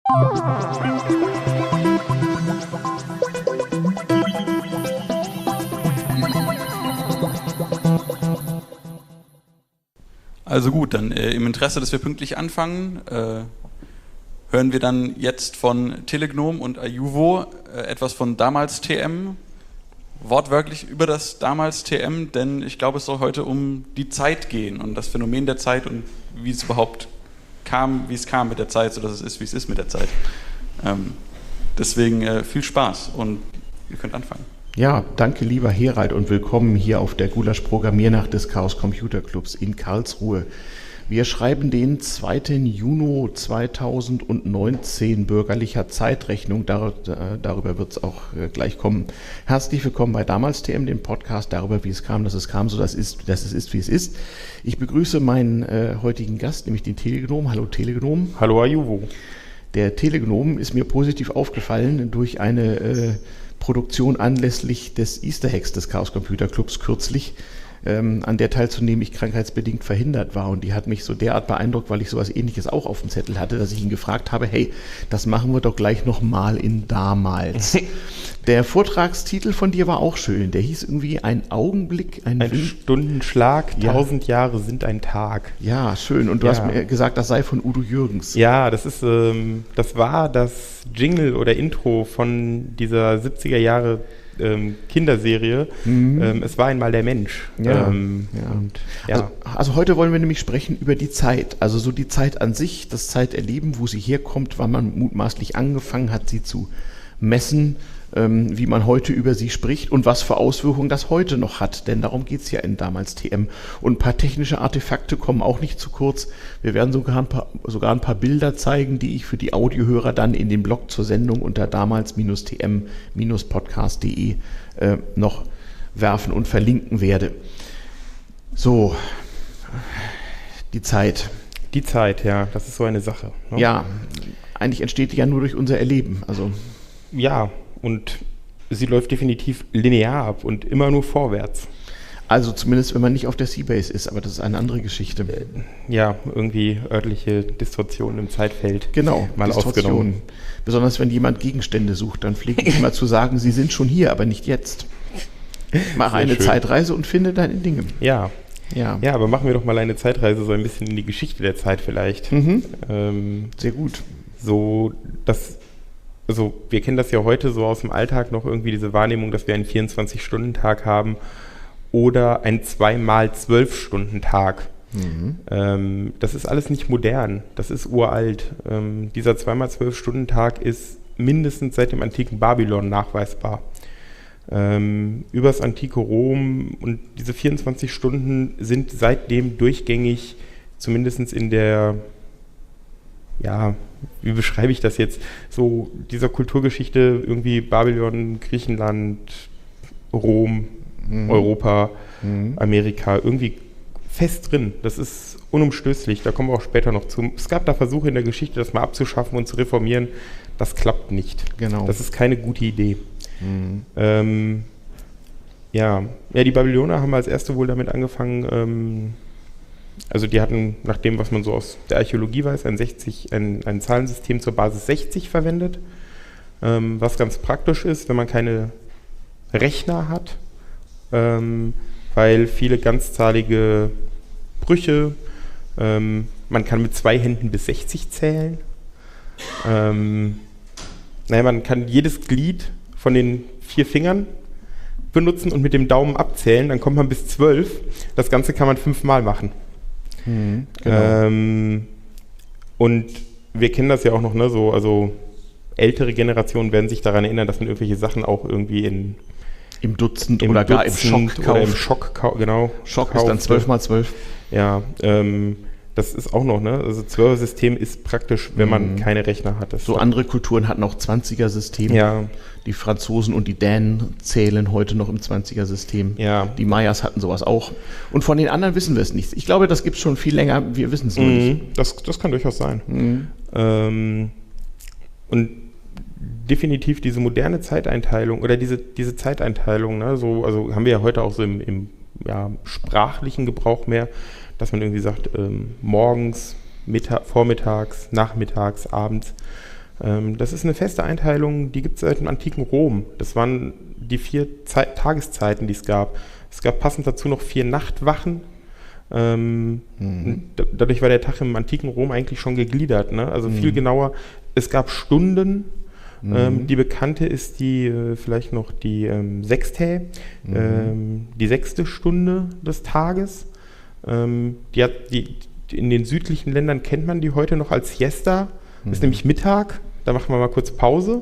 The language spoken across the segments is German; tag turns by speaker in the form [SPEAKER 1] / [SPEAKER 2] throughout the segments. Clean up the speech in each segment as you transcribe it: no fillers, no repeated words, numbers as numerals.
[SPEAKER 1] Also gut, dann im Interesse, dass wir pünktlich anfangen, hören wir dann jetzt von Telegnome und Ayuvo etwas von damals TM, wortwörtlich über das damals TM, denn ich glaube, es soll heute um die Zeit gehen und das Phänomen der Zeit und wie es überhaupt kam, wie es kam mit der Zeit, sodass es ist, wie es ist mit der Zeit. Deswegen viel Spaß und ihr könnt anfangen.
[SPEAKER 2] Ja, danke lieber Herald und willkommen hier auf der Gulasch-Programmiernacht des Chaos Computer Clubs in Karlsruhe. Wir schreiben den 2. Juni 2019 bürgerlicher Zeitrechnung, darüber wird es auch gleich kommen. Herzlich willkommen bei Damals TM, dem Podcast darüber, wie es kam, dass es kam, so dass es ist, wie es ist. Ich begrüße meinen heutigen Gast, nämlich den Telegnome. Hallo Telegnome.
[SPEAKER 3] Hallo Ayuvo.
[SPEAKER 2] Der Telegnome ist mir positiv aufgefallen durch eine Produktion anlässlich des Easter Hacks des Chaos Computer Clubs kürzlich, an der teilzunehmen ich krankheitsbedingt verhindert war. Und die hat mich so derart beeindruckt, weil ich sowas Ähnliches auch auf dem Zettel hatte, dass ich ihn gefragt habe, hey, das machen wir doch gleich nochmal in damals. Der Vortragstitel von dir war auch schön. Der hieß irgendwie Ein Augenblick,
[SPEAKER 3] ein Stundenschlag, 1000 Jahre sind ein Tag.
[SPEAKER 2] Ja, schön. Und du hast mir gesagt, das sei von Udo Jürgens.
[SPEAKER 3] Ja, das war das Jingle oder Intro von dieser 70er Jahre Kinderserie. Es war einmal der Mensch.
[SPEAKER 2] Also heute wollen wir nämlich sprechen über die Zeit. Also so die Zeit an sich, das Zeiterleben, wo sie herkommt, wann man mutmaßlich angefangen hat, sie zu messen, wie man heute über sie spricht und was für Auswirkungen das heute noch hat. Denn darum geht es ja in damals TM. Und ein paar technische Artefakte kommen auch nicht zu kurz. Wir werden sogar ein paar Bilder zeigen, die ich für die Audiohörer dann in den Blog zur Sendung unter damals-tm-podcast.de noch werfen und verlinken werde. So, die Zeit.
[SPEAKER 3] Die Zeit, ja, das ist so eine Sache. Ne?
[SPEAKER 2] Ja, eigentlich entsteht die ja nur durch unser Erleben. Also
[SPEAKER 3] ja, und sie läuft definitiv linear ab und immer nur vorwärts.
[SPEAKER 2] Also zumindest, wenn man nicht auf der Seabase ist, aber das ist eine andere Geschichte.
[SPEAKER 3] Ja, irgendwie örtliche Distorsionen im Zeitfeld.
[SPEAKER 2] Genau,
[SPEAKER 3] mal ausgenommen.
[SPEAKER 2] Besonders wenn jemand Gegenstände sucht, dann pflege ich immer zu sagen, sie sind schon hier, aber nicht jetzt. Mache eine Zeitreise und finde deine Dinge.
[SPEAKER 3] Ja, aber machen wir doch mal eine Zeitreise so ein bisschen in die Geschichte der Zeit vielleicht.
[SPEAKER 2] Sehr gut.
[SPEAKER 3] Also wir kennen das ja heute so aus dem Alltag noch irgendwie diese Wahrnehmung, dass wir einen 24-Stunden-Tag haben oder einen 2x12-Stunden-Tag. Das ist alles nicht modern, das ist uralt. Dieser 2x12-Stunden-Tag ist mindestens seit dem antiken Babylon nachweisbar. Übers antike Rom und diese 24 Stunden sind seitdem durchgängig, zumindest in der, wie beschreibe ich das jetzt, so dieser Kulturgeschichte irgendwie Babylon, Griechenland, Rom, Europa, Amerika, irgendwie fest drin. Das ist unumstößlich, da kommen wir auch später noch zu. Es gab da Versuche in der Geschichte, das mal abzuschaffen und zu reformieren. Das klappt nicht.
[SPEAKER 2] Genau.
[SPEAKER 3] Das ist keine gute Idee. Die Babylonier haben als erste wohl damit angefangen, also die hatten, nach dem, was man so aus der Archäologie weiß, ein Zahlensystem zur Basis 60 verwendet, was ganz praktisch ist, wenn man keine Rechner hat, weil viele ganzzahlige Brüche, man kann mit 2 Händen bis 60 zählen, man kann jedes Glied von den 4 Fingern benutzen und mit dem Daumen abzählen, dann kommt man bis 12. Das Ganze kann man 5-mal machen.
[SPEAKER 2] Genau.
[SPEAKER 3] Und wir kennen das ja auch noch, ne? So, also ältere Generationen werden sich daran erinnern, dass man irgendwelche Sachen auch irgendwie im
[SPEAKER 2] Dutzend oder gar im Schock kauft.
[SPEAKER 3] Oder im Schock, genau.
[SPEAKER 2] Schock ist dann 12x12.
[SPEAKER 3] Ja, das ist auch noch, ne? Also 12er-System ist praktisch, wenn man keine Rechner hat.
[SPEAKER 2] So andere Kulturen hatten auch 20er-System.
[SPEAKER 3] Ja.
[SPEAKER 2] Die Franzosen und die Dänen zählen heute noch im 20er-System.
[SPEAKER 3] Ja.
[SPEAKER 2] Die Mayas hatten sowas auch. Und von den anderen wissen wir es nicht. Ich glaube, das gibt es schon viel länger. Wir wissen es nur nicht.
[SPEAKER 3] Das kann durchaus sein. Und definitiv diese moderne Zeiteinteilung oder diese Zeiteinteilung, ne? So, also haben wir ja heute auch so im sprachlichen Gebrauch mehr, dass man irgendwie sagt, morgens, vormittags, nachmittags, abends. Das ist eine feste Einteilung, die gibt es seit dem antiken Rom. Das waren die 4 Tageszeiten, die es gab. Es gab passend dazu noch 4 Nachtwachen. Dadurch war der Tag im antiken Rom eigentlich schon gegliedert. Ne? Also viel genauer. Es gab Stunden. Die bekannte ist vielleicht noch die Sextae, die 6. Stunde des Tages. In den südlichen Ländern kennt man die heute noch als Siesta. Das ist nämlich Mittag. Da machen wir mal kurz Pause.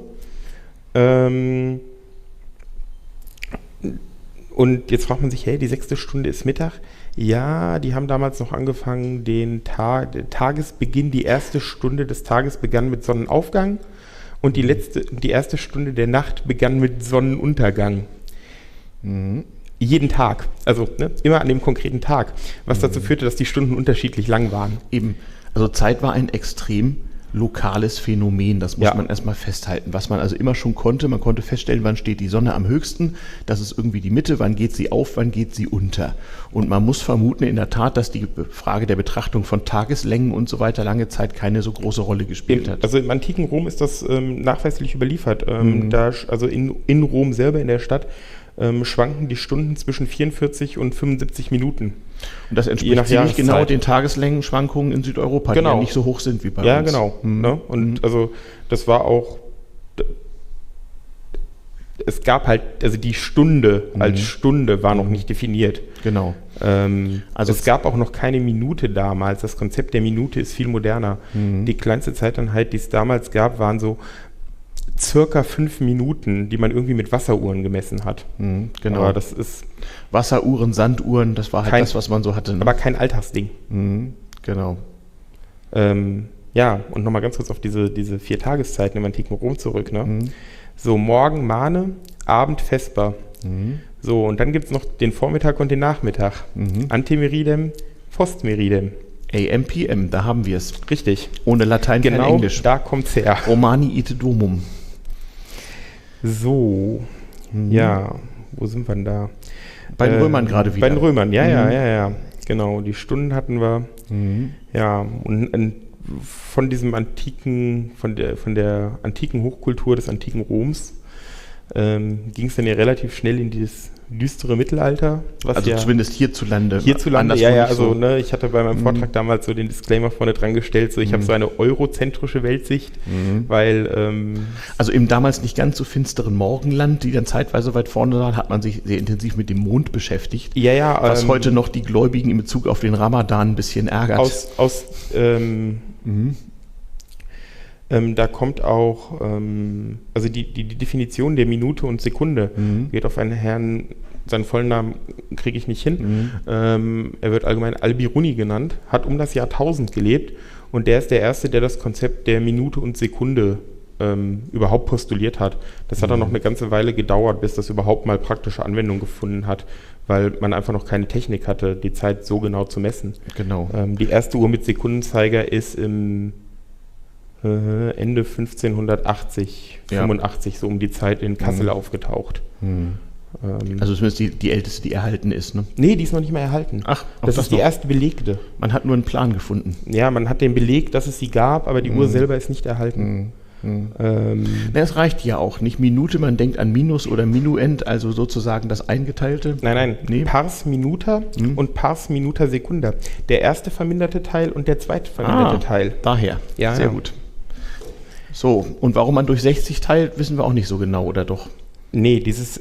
[SPEAKER 3] Und jetzt fragt man sich, hey, die 6. Stunde ist Mittag. Ja, die haben damals noch angefangen, der Tagesbeginn, die 1. Stunde des Tages begann mit Sonnenaufgang und die 1. Stunde der Nacht begann mit Sonnenuntergang. Jeden Tag, also immer an dem konkreten Tag, was dazu führte, dass die Stunden unterschiedlich lang waren.
[SPEAKER 2] Eben, also Zeit war ein extrem lokales Phänomen, das muss man erstmal festhalten. Was man also immer schon konnte, man konnte feststellen, wann steht die Sonne am höchsten, das ist irgendwie die Mitte, wann geht sie auf, wann geht sie unter. Und man muss vermuten in der Tat, dass die Frage der Betrachtung von Tageslängen und so weiter lange Zeit keine so große Rolle gespielt hat.
[SPEAKER 3] Also im antiken Rom ist das nachweislich überliefert. Also in Rom selber, in der Stadt, schwanken die Stunden zwischen 44 und 75 Minuten.
[SPEAKER 2] Und das entspricht ziemlich genau den Tageslängenschwankungen in Südeuropa, die ja nicht so hoch sind wie bei uns.
[SPEAKER 3] Ja, genau. Ne? Und also das war auch, es gab halt, also die Stunde als Stunde war noch nicht definiert.
[SPEAKER 2] Genau.
[SPEAKER 3] Also es gab auch noch keine Minute damals. Das Konzept der Minute ist viel moderner. Die kleinste Zeiteinheit, die es damals gab, waren so circa 5 Minuten, die man irgendwie mit Wasseruhren gemessen hat.
[SPEAKER 2] Genau.
[SPEAKER 3] Aber das ist
[SPEAKER 2] Wasseruhren, Sanduhren, das war halt das, was man so hatte. Ne?
[SPEAKER 3] Aber kein Alltagsding.
[SPEAKER 2] Genau.
[SPEAKER 3] Ja, und nochmal ganz kurz auf diese 4 Tageszeiten im antiken Rom zurück. Ne? So, Morgen Mane, Abend Vesper. So, und dann gibt es noch den Vormittag und den Nachmittag. Antemeridem, Postmeridem.
[SPEAKER 2] AM, PM, da haben wir es.
[SPEAKER 3] Richtig.
[SPEAKER 2] Ohne Latein kein Englisch.
[SPEAKER 3] Da kommt's her.
[SPEAKER 2] Romani ite domum.
[SPEAKER 3] So, ja, wo sind wir denn da?
[SPEAKER 2] Bei den Römern gerade wieder.
[SPEAKER 3] Bei den Römern, ja. Genau, die Stunden hatten wir. Ja, und von diesem antiken, von der antiken Hochkultur des antiken Roms ging es dann ja relativ schnell in dieses düstere Mittelalter.
[SPEAKER 2] Also ja zumindest hierzulande.
[SPEAKER 3] Hierzulande, ja, also so. Ne, ich hatte bei meinem Vortrag damals so den Disclaimer vorne dran gestellt, so ich habe so eine eurozentrische Weltsicht, weil
[SPEAKER 2] also im damals nicht ganz so finsteren Morgenland, die dann zeitweise weit vorne waren, hat man sich sehr intensiv mit dem Mond beschäftigt.
[SPEAKER 3] Ja,
[SPEAKER 2] was heute noch die Gläubigen in Bezug auf den Ramadan ein bisschen ärgert.
[SPEAKER 3] Da kommt auch, also die Definition der Minute und Sekunde geht auf einen Herrn, seinen vollen Namen kriege ich nicht hin. Er wird allgemein Al-Biruni genannt, hat um das Jahr 1000 gelebt und der ist der Erste, der das Konzept der Minute und Sekunde überhaupt postuliert hat. Das hat dann noch eine ganze Weile gedauert, bis das überhaupt mal praktische Anwendung gefunden hat, weil man einfach noch keine Technik hatte, die Zeit so genau zu messen.
[SPEAKER 2] Genau.
[SPEAKER 3] Die erste Uhr mit Sekundenzeiger ist im Ende 1580, 85, so um die Zeit in Kassel aufgetaucht.
[SPEAKER 2] Also zumindest die älteste, die erhalten ist, ne?
[SPEAKER 3] Nee, die ist noch nicht mehr erhalten.
[SPEAKER 2] Ach,
[SPEAKER 3] das ist die erste belegte.
[SPEAKER 2] Man hat nur einen Plan gefunden.
[SPEAKER 3] Ja, man hat den Beleg, dass es sie gab, aber die Uhr selber ist nicht erhalten.
[SPEAKER 2] Es reicht ja auch. Nicht Minute, man denkt an Minus oder Minuend, also sozusagen das Eingeteilte.
[SPEAKER 3] Nein. Pars Minuta und Pars Minuta Secunda. Der erste verminderte Teil und der zweite verminderte Teil.
[SPEAKER 2] Daher.
[SPEAKER 3] Ja,
[SPEAKER 2] sehr gut. So, und warum man durch 60 teilt, wissen wir auch nicht so genau, oder doch?
[SPEAKER 3] Nee,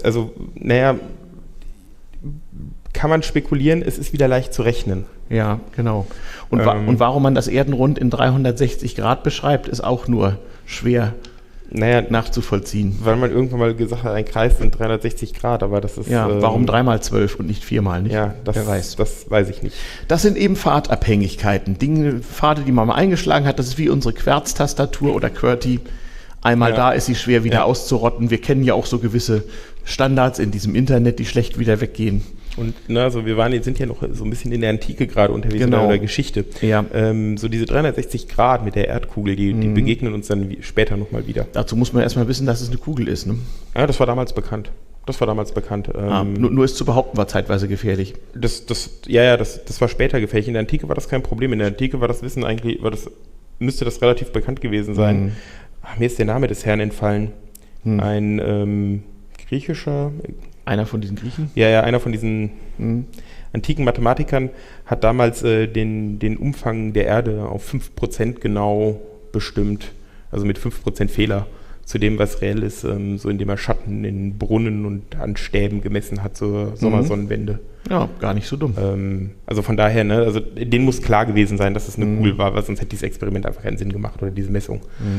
[SPEAKER 3] kann man spekulieren, es ist wieder leicht zu rechnen.
[SPEAKER 2] Ja, genau. Und warum man das Erdenrund in 360 Grad beschreibt, ist auch nur schwer nachzuvollziehen.
[SPEAKER 3] Weil man irgendwann mal gesagt hat, ein Kreis sind 360 Grad, aber das ist...
[SPEAKER 2] Ja, warum 3x12 und nicht 4x, nicht?
[SPEAKER 3] Ja, das weiß ich nicht.
[SPEAKER 2] Das sind eben Pfadabhängigkeiten. Pfade, die man mal eingeschlagen hat, das ist wie unsere Querztastatur oder QWERTY. Einmal da ist sie schwer wieder auszurotten. Wir kennen ja auch so gewisse Standards in diesem Internet, die schlecht wieder weggehen.
[SPEAKER 3] Und also wir sind ja noch so ein bisschen in der Antike gerade unterwegs,
[SPEAKER 2] genau,
[SPEAKER 3] in der Geschichte.
[SPEAKER 2] Ja.
[SPEAKER 3] So diese 360 Grad mit der Erdkugel, die begegnen uns dann später nochmal wieder.
[SPEAKER 2] Dazu muss man erstmal wissen, dass es eine Kugel ist, ne?
[SPEAKER 3] Ja, das war damals bekannt.
[SPEAKER 2] Nur es zu behaupten war zeitweise gefährlich.
[SPEAKER 3] Das war später gefährlich. In der Antike war das kein Problem. In der Antike war das Wissen eigentlich, müsste das relativ bekannt gewesen sein. mir ist der Name des Herrn entfallen. Ein griechischer...
[SPEAKER 2] Einer von diesen Griechen?
[SPEAKER 3] Ja, einer von diesen antiken Mathematikern hat damals den Umfang der Erde auf 5% genau bestimmt. Also mit 5% Fehler zu dem, was reell ist, so indem er Schatten in Brunnen und an Stäben gemessen hat zur Sommersonnenwende.
[SPEAKER 2] Ja, gar nicht so dumm.
[SPEAKER 3] Also von daher, ne, also denen muss klar gewesen sein, dass es eine Kugel war, weil sonst hätte dieses Experiment einfach keinen Sinn gemacht oder diese Messung.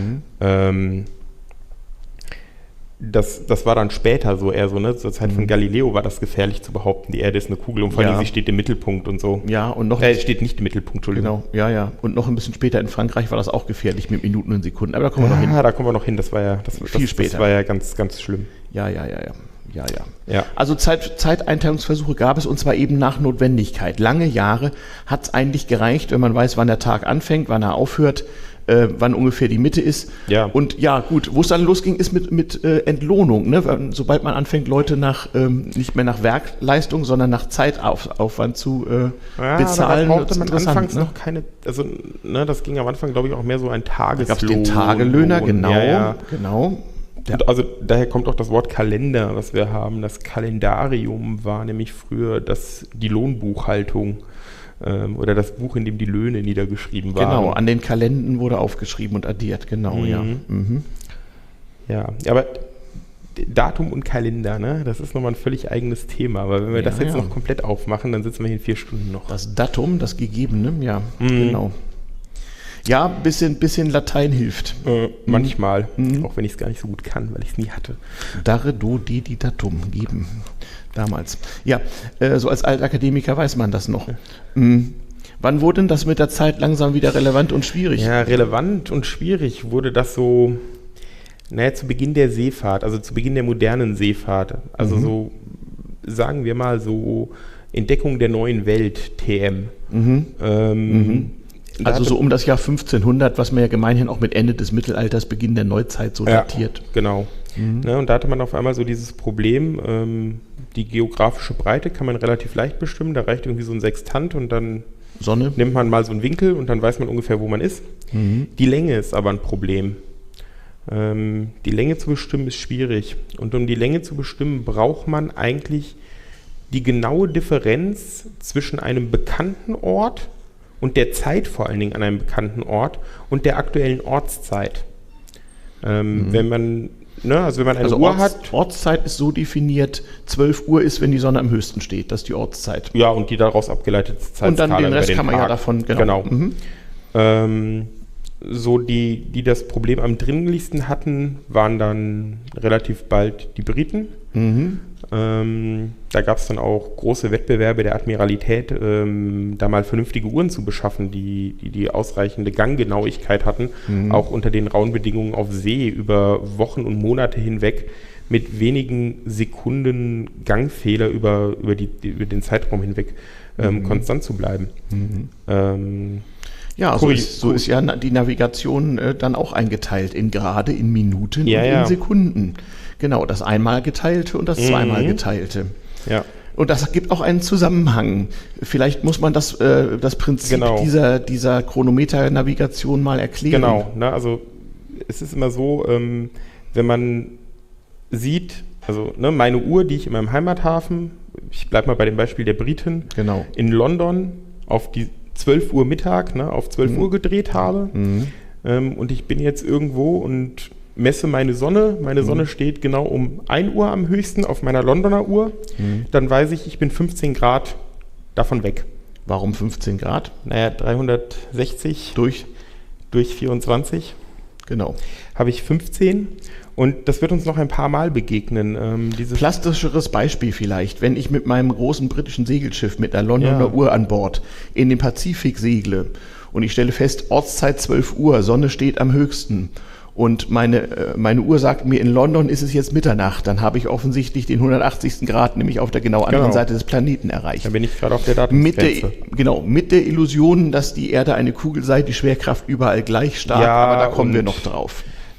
[SPEAKER 3] Das war dann später so eher so, ne? Zur Zeit von Galileo war das gefährlich zu behaupten, die Erde ist eine Kugel und vor allem sie steht im Mittelpunkt und so.
[SPEAKER 2] Ja, und noch...
[SPEAKER 3] steht nicht im Mittelpunkt, Entschuldigung.
[SPEAKER 2] Genau, ja. Und noch ein bisschen später in Frankreich war das auch gefährlich mit Minuten und Sekunden. Aber da kommen wir noch hin.
[SPEAKER 3] Da kommen wir noch hin. Das war ja
[SPEAKER 2] viel später.
[SPEAKER 3] Das war ja ganz, ganz schlimm.
[SPEAKER 2] Ja. Also Zeiteinteilungsversuche gab es, und zwar eben nach Notwendigkeit. Lange Jahre hat es eigentlich gereicht, wenn man weiß, wann der Tag anfängt, wann er aufhört, wann ungefähr die Mitte ist. Ja. Und ja, gut, wo es dann losging, ist mit Entlohnung. Ne? Sobald man anfängt, Leute nicht mehr nach Werkleistung, sondern nach Zeitaufwand zu bezahlen.
[SPEAKER 3] Da brauchte man anfangs noch keine, also ne, das ging am Anfang, glaube ich, auch mehr so ein Tageslohn. Da gab es den
[SPEAKER 2] Tagelöhner, genau.
[SPEAKER 3] Und also daher kommt auch das Wort Kalender, was wir haben. Das Kalendarium war nämlich früher die Lohnbuchhaltung oder das Buch, in dem die Löhne niedergeschrieben waren.
[SPEAKER 2] Genau, an den Kalenden wurde aufgeschrieben und addiert, genau,
[SPEAKER 3] Ja, aber Datum und Kalender, ne, das ist nochmal ein völlig eigenes Thema. Aber wenn wir das jetzt noch komplett aufmachen, dann sitzen wir hier in 4 Stunden noch.
[SPEAKER 2] Das Datum, das Gegebene, genau. Ja, bisschen Latein hilft.
[SPEAKER 3] Manchmal, auch wenn ich es gar nicht so gut kann, weil ich es nie hatte.
[SPEAKER 2] Dare, do, di, datum, geben. Damals. Ja, so als Altakademiker weiß man das noch. Wann wurde denn das mit der Zeit langsam wieder relevant und schwierig?
[SPEAKER 3] Ja, relevant und schwierig wurde das so, zu Beginn der Seefahrt, also zu Beginn der modernen Seefahrt. Also so, sagen wir mal so, Entdeckung der neuen Welt, TM.
[SPEAKER 2] Also so um das Jahr 1500, was man ja gemeinhin auch mit Ende des Mittelalters, Beginn der Neuzeit so datiert.
[SPEAKER 3] Genau. Und da hatte man auf einmal so dieses Problem, die geografische Breite kann man relativ leicht bestimmen, da reicht irgendwie so ein Sextant und dann
[SPEAKER 2] Sonne.
[SPEAKER 3] Nimmt man mal so einen Winkel und dann weiß man ungefähr, wo man ist. Die Länge ist aber ein Problem. Die Länge zu bestimmen ist schwierig. Und um die Länge zu bestimmen, braucht man eigentlich die genaue Differenz zwischen einem bekannten Ort und der Zeit vor allen Dingen an einem bekannten Ort und der aktuellen Ortszeit. Wenn man eine Uhr hat...
[SPEAKER 2] Ortszeit ist so definiert, 12 Uhr ist, wenn die Sonne am höchsten steht, das ist die Ortszeit.
[SPEAKER 3] Ja, und die daraus abgeleitete Zeitskala.
[SPEAKER 2] Und dann den Rest kann man ja davon...
[SPEAKER 3] Genau. So die das Problem am dringlichsten hatten, waren dann relativ bald die Briten. Da gab es dann auch große Wettbewerbe der Admiralität, da mal vernünftige Uhren zu beschaffen, die ausreichende Ganggenauigkeit hatten, auch unter den rauen Bedingungen auf See über Wochen und Monate hinweg mit wenigen Sekunden Gangfehler über den Zeitraum hinweg konstant zu bleiben.
[SPEAKER 2] Ja, so ist ja die Navigation dann auch eingeteilt in Grade, in Minuten und in Sekunden. Genau, das einmal geteilte und das zweimal geteilte.
[SPEAKER 3] Ja.
[SPEAKER 2] Und das gibt auch einen Zusammenhang. Vielleicht muss man das Prinzip dieser Chronometer-Navigation mal erklären.
[SPEAKER 3] Genau, also es ist immer so, wenn man sieht, meine Uhr, die ich in meinem Heimathafen, ich bleibe mal bei dem Beispiel der Briten, in London auf die 12 Uhr Mittag, auf 12 Uhr gedreht habe und ich bin jetzt irgendwo und messe meine Sonne. Meine Sonne steht genau um 1 Uhr am höchsten auf meiner Londoner Uhr. Dann weiß ich bin 15 Grad davon weg.
[SPEAKER 2] Warum 15 Grad?
[SPEAKER 3] 360 durch 24.
[SPEAKER 2] Genau.
[SPEAKER 3] Habe ich 15. Und das wird uns noch ein paar Mal begegnen.
[SPEAKER 2] Plastischeres Beispiel vielleicht, wenn ich mit meinem großen britischen Segelschiff mit einer Londoner Uhr an Bord in den Pazifik segle und ich stelle fest, Ortszeit 12 Uhr, Sonne steht am höchsten und meine Uhr sagt mir, in London ist es jetzt Mitternacht, dann habe ich offensichtlich den 180. Grad, nämlich auf der genau anderen Seite des Planeten erreicht.
[SPEAKER 3] Dann bin ich gerade auf der Datumsgrenze.
[SPEAKER 2] Mit der Illusion, dass die Erde eine Kugel sei, die Schwerkraft überall gleich stark, aber da kommen wir noch drauf.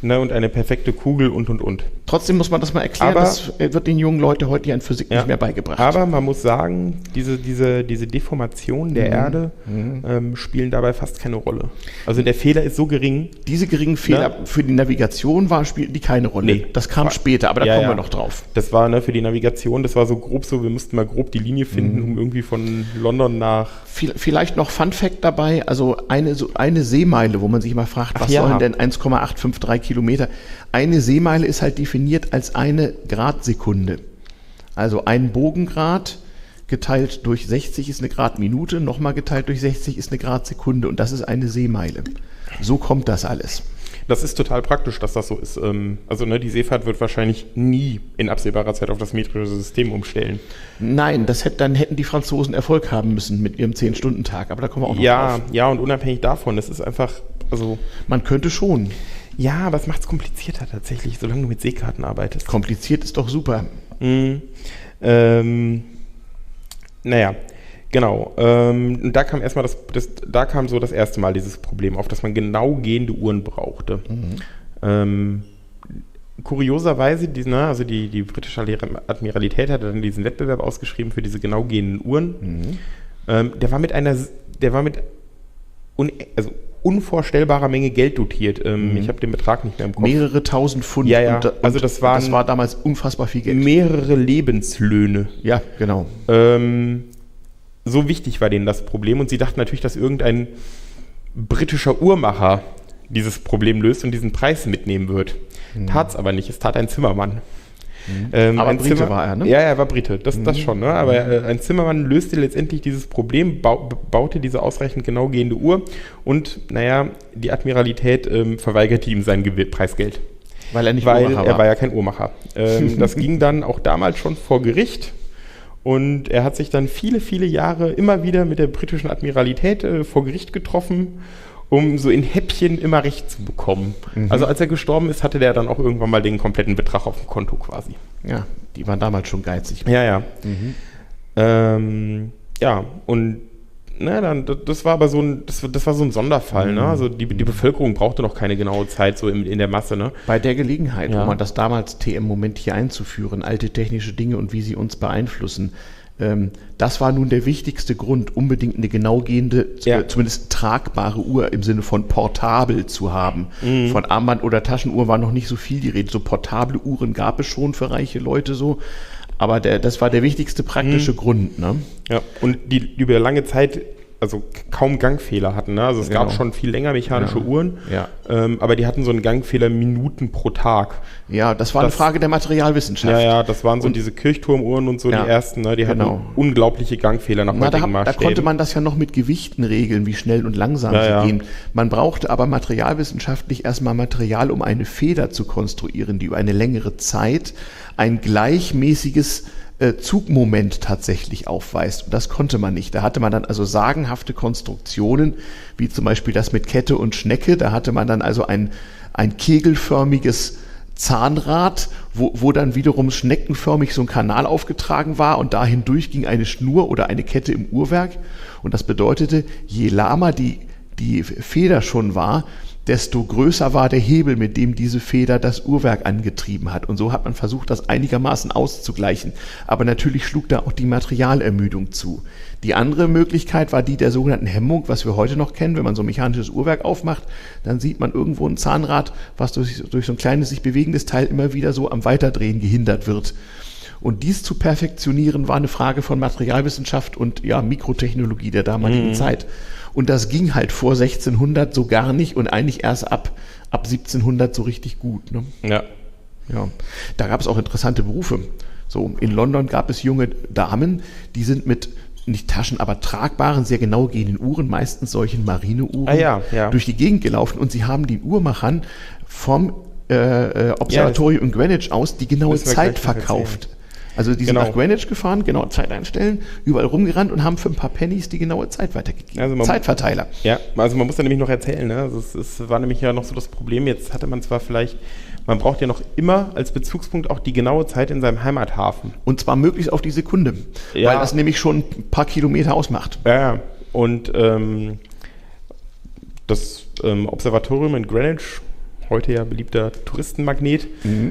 [SPEAKER 3] Ne, und eine perfekte Kugel und.
[SPEAKER 2] Trotzdem muss man das mal erklären,
[SPEAKER 3] Aber,
[SPEAKER 2] das wird den jungen Leuten heute ja in Physik nicht mehr beigebracht.
[SPEAKER 3] Aber man muss sagen, diese Deformationen der Erde spielen dabei fast keine Rolle. Also der Fehler ist so gering.
[SPEAKER 2] Diese geringen Fehler für die Navigation spielten die keine Rolle.
[SPEAKER 3] Nee.
[SPEAKER 2] Das kam später, aber da kommen wir noch drauf.
[SPEAKER 3] Das war für die Navigation, das war so grob so, wir mussten mal grob die Linie finden, um irgendwie von London nach...
[SPEAKER 2] Vielleicht noch Fun Fact dabei, also eine Seemeile, wo man sich mal fragt, was sollen denn 1,853 Kilometer? Eine Seemeile ist halt definiert als eine Gradsekunde. Also ein Bogengrad geteilt durch 60 ist eine Gradminute, nochmal geteilt durch 60 ist eine Gradsekunde und das ist eine Seemeile. So kommt das alles.
[SPEAKER 3] Das ist total praktisch, dass das so ist. Also die Seefahrt wird wahrscheinlich nie in absehbarer Zeit auf das metrische System umstellen.
[SPEAKER 2] Nein, dann hätten die Franzosen Erfolg haben müssen mit ihrem 10-Stunden-Tag, aber da kommen wir auch noch drauf.
[SPEAKER 3] Ja, und unabhängig davon, das ist einfach,
[SPEAKER 2] man könnte schon.
[SPEAKER 3] Ja, aber es macht es komplizierter tatsächlich, solange du mit Seekarten arbeitest.
[SPEAKER 2] Kompliziert ist doch super.
[SPEAKER 3] Genau. Und da kam erstmal das erste Mal dieses Problem auf, dass man genau gehende Uhren brauchte. Kurioserweise, die britische Admiralität hatte dann diesen Wettbewerb ausgeschrieben für diese genau gehenden Uhren. Der war mit unvorstellbarer Menge Geld dotiert. Ich habe den Betrag nicht mehr im Kopf.
[SPEAKER 2] Mehrere tausend Pfund.
[SPEAKER 3] Ja. Also das war
[SPEAKER 2] damals unfassbar viel Geld.
[SPEAKER 3] Mehrere Lebenslöhne.
[SPEAKER 2] Ja, genau.
[SPEAKER 3] So wichtig war denen das Problem und sie dachten natürlich, dass irgendein britischer Uhrmacher dieses Problem löst und diesen Preis mitnehmen wird. Tat's aber nicht, es tat ein Zimmermann.
[SPEAKER 2] Aber ein Brite war er, ne?
[SPEAKER 3] Ja, er war Brite, das schon, ne? Aber ein Zimmermann löste letztendlich dieses Problem, baute diese ausreichend genau gehende Uhr und, die Admiralität verweigerte ihm sein Preisgeld.
[SPEAKER 2] Weil er nicht Uhrmacher war.
[SPEAKER 3] Er war ja kein Uhrmacher. Das ging dann auch damals schon vor Gericht. Und er hat sich dann viele, viele Jahre immer wieder mit der britischen Admiralität vor Gericht getroffen, um so in Häppchen immer Recht zu bekommen. Also als er gestorben ist, hatte der dann auch irgendwann mal den kompletten Betrag auf dem Konto quasi.
[SPEAKER 2] Ja, die waren damals schon geizig.
[SPEAKER 3] Ja. Und das war aber so ein Sonderfall. Ne? Also die Bevölkerung brauchte noch keine genaue Zeit so in der Masse. Ne?
[SPEAKER 2] Bei der Gelegenheit, um das damals TM-Moment hier einzuführen, alte technische Dinge und wie sie uns beeinflussen, das war nun der wichtigste Grund, unbedingt eine genau gehende, zumindest tragbare Uhr im Sinne von portabel zu haben. Von Armband- oder Taschenuhr war noch nicht so viel die Rede. So portable Uhren gab es schon für reiche Leute so. Aber das war der wichtigste praktische Grund. Ne?
[SPEAKER 3] Ja, und die über lange Zeit kaum Gangfehler hatten. Ne? Also es gab schon viel länger mechanische Uhren, aber die hatten so einen Gangfehler Minuten pro Tag.
[SPEAKER 2] Ja, das war eine Frage der Materialwissenschaft.
[SPEAKER 3] Ja, das waren so diese Kirchturmuhren und so die ersten, ne? Die hatten unglaubliche Gangfehler nach heutigen Maßstäben. Da
[SPEAKER 2] konnte man das ja noch mit Gewichten regeln, wie schnell und langsam sie gehen. Man brauchte aber materialwissenschaftlich erstmal Material, um eine Feder zu konstruieren, die über eine längere Zeit ein gleichmäßiges Zugmoment tatsächlich aufweist. Und das konnte man nicht. Da hatte man dann also sagenhafte Konstruktionen, wie zum Beispiel das mit Kette und Schnecke. Da hatte man dann also ein kegelförmiges Zahnrad, wo dann wiederum schneckenförmig so ein Kanal aufgetragen war und da hindurch ging eine Schnur oder eine Kette im Uhrwerk. Und das bedeutete, je lahmer die Feder schon war, desto größer war der Hebel, mit dem diese Feder das Uhrwerk angetrieben hat. Und so hat man versucht, das einigermaßen auszugleichen. Aber natürlich schlug da auch die Materialermüdung zu. Die andere Möglichkeit war die der sogenannten Hemmung, was wir heute noch kennen. Wenn man so ein mechanisches Uhrwerk aufmacht, dann sieht man irgendwo ein Zahnrad, was durch so ein kleines, sich bewegendes Teil immer wieder so am Weiterdrehen gehindert wird. Und dies zu perfektionieren, war eine Frage von Materialwissenschaft und Mikrotechnologie der damaligen Zeit. Und das ging halt vor 1600 so gar nicht und eigentlich erst ab 1700 so richtig gut. Ne?
[SPEAKER 3] Ja.
[SPEAKER 2] Da gab es auch interessante Berufe. So, in London gab es junge Damen, die sind mit nicht Taschen, aber tragbaren, sehr genau gehenden Uhren, meistens solchen Marineuhren, durch die Gegend gelaufen und sie haben den Uhrmachern vom Observatorium in Greenwich aus die genaue Zeit verkauft. Also die sind nach Greenwich gefahren, genaue Zeit einstellen, überall rumgerannt und haben für ein paar Pennies die genaue Zeit weitergegeben. Also Zeitverteiler.
[SPEAKER 3] Ja, also man muss da nämlich noch erzählen, ne? Also es war nämlich ja noch so das Problem, jetzt hatte man zwar man braucht ja noch immer als Bezugspunkt auch die genaue Zeit in seinem Heimathafen.
[SPEAKER 2] Und zwar möglichst auf die Sekunde, weil das nämlich schon ein paar Kilometer ausmacht.
[SPEAKER 3] Ja, und das Observatorium in Greenwich heute ja beliebter Touristenmagnet.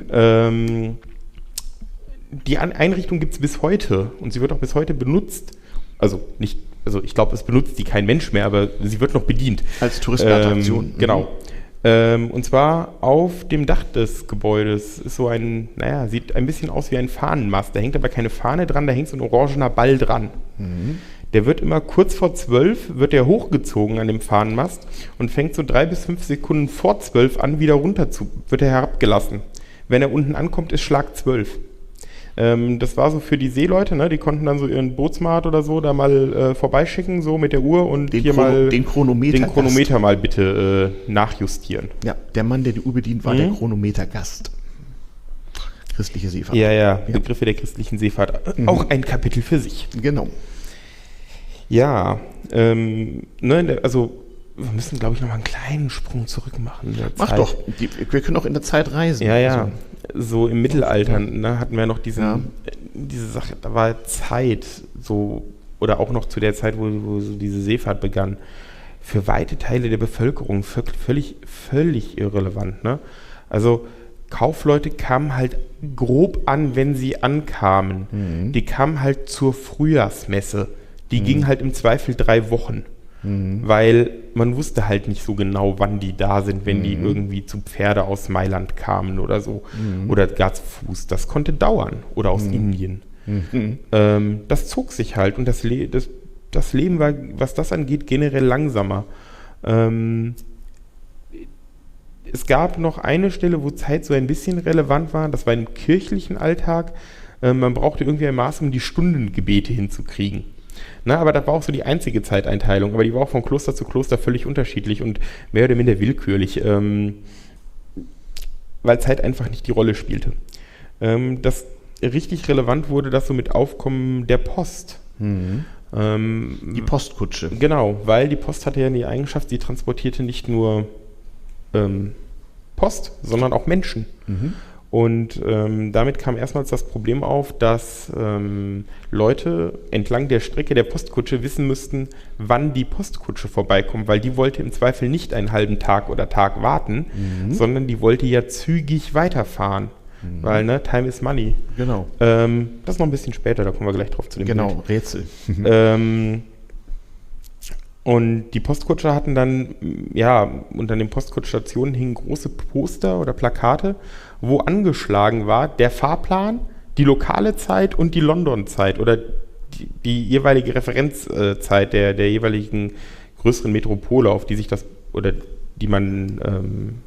[SPEAKER 3] Die Einrichtung gibt es bis heute und sie wird auch bis heute benutzt. Also ich glaube, es benutzt die kein Mensch mehr, aber sie wird noch bedient.
[SPEAKER 2] Als Touristenattraktion.
[SPEAKER 3] Genau. Und zwar auf dem Dach des Gebäudes ist so sieht ein bisschen aus wie ein Fahnenmast. Da hängt aber keine Fahne dran, da hängt so ein orangener Ball dran. Der wird immer kurz vor 12 wird der hochgezogen an dem Fahnenmast und fängt so 3 bis 5 Sekunden vor 12 an, wieder wird er herabgelassen. Wenn er unten ankommt, ist Schlag 12. Das war so für die Seeleute, ne? Die konnten dann so ihren Bootsmart oder so da mal vorbeischicken, so mit der Uhr und den Chronometer mal bitte nachjustieren.
[SPEAKER 2] Ja, der Mann, der die Uhr bedient, war der Chronometergast. Christliche Seefahrt.
[SPEAKER 3] Ja, Begriffe der christlichen Seefahrt. Auch ein Kapitel für sich.
[SPEAKER 2] Genau.
[SPEAKER 3] Ja, wir müssen, glaube ich, noch mal einen kleinen Sprung zurück machen.
[SPEAKER 2] Mach doch, wir können auch in der Zeit reisen.
[SPEAKER 3] Ja. Also. So im Mittelalter hatten wir noch diese Sache, da war Zeit, so, oder auch noch zu der Zeit, wo so diese Seefahrt begann, für weite Teile der Bevölkerung völlig irrelevant. Ne? Also Kaufleute kamen halt grob an, wenn sie ankamen. Die kamen halt zur Frühjahrsmesse. Die ging halt im Zweifel 3 Wochen. Weil man wusste halt nicht so genau, wann die da sind, wenn die irgendwie zu Pferde aus Mailand kamen oder so. Oder gar zu Fuß. Das konnte dauern. Oder aus Indien. Das zog sich halt. Und das Leben war, was das angeht, generell langsamer. Es gab noch eine Stelle, wo Zeit so ein bisschen relevant war. Das war im kirchlichen Alltag. Man brauchte irgendwie ein Maß, um die Stundengebete hinzukriegen. Aber das war auch so die einzige Zeiteinteilung, aber die war auch von Kloster zu Kloster völlig unterschiedlich und mehr oder minder willkürlich, weil Zeit einfach nicht die Rolle spielte. Das richtig relevant wurde das so mit Aufkommen der Post.
[SPEAKER 2] Die Postkutsche.
[SPEAKER 3] Genau, weil die Post hatte ja die Eigenschaft, sie transportierte nicht nur Post, sondern auch Menschen. Und damit kam erstmals das Problem auf, dass Leute entlang der Strecke der Postkutsche wissen müssten, wann die Postkutsche vorbeikommt, weil die wollte im Zweifel nicht einen halben Tag oder Tag warten, sondern die wollte ja zügig weiterfahren, weil Time is money.
[SPEAKER 2] Genau.
[SPEAKER 3] Das ist noch ein bisschen später, da kommen wir gleich drauf zu dem Bild.
[SPEAKER 2] Rätsel.
[SPEAKER 3] Und die Postkutscher hatten dann, unter den Postkutschstationen hingen große Poster oder Plakate, wo angeschlagen war der Fahrplan, die lokale Zeit und die London-Zeit oder die jeweilige Referenzzeit der jeweiligen größeren Metropole, auf die sich das, oder die man,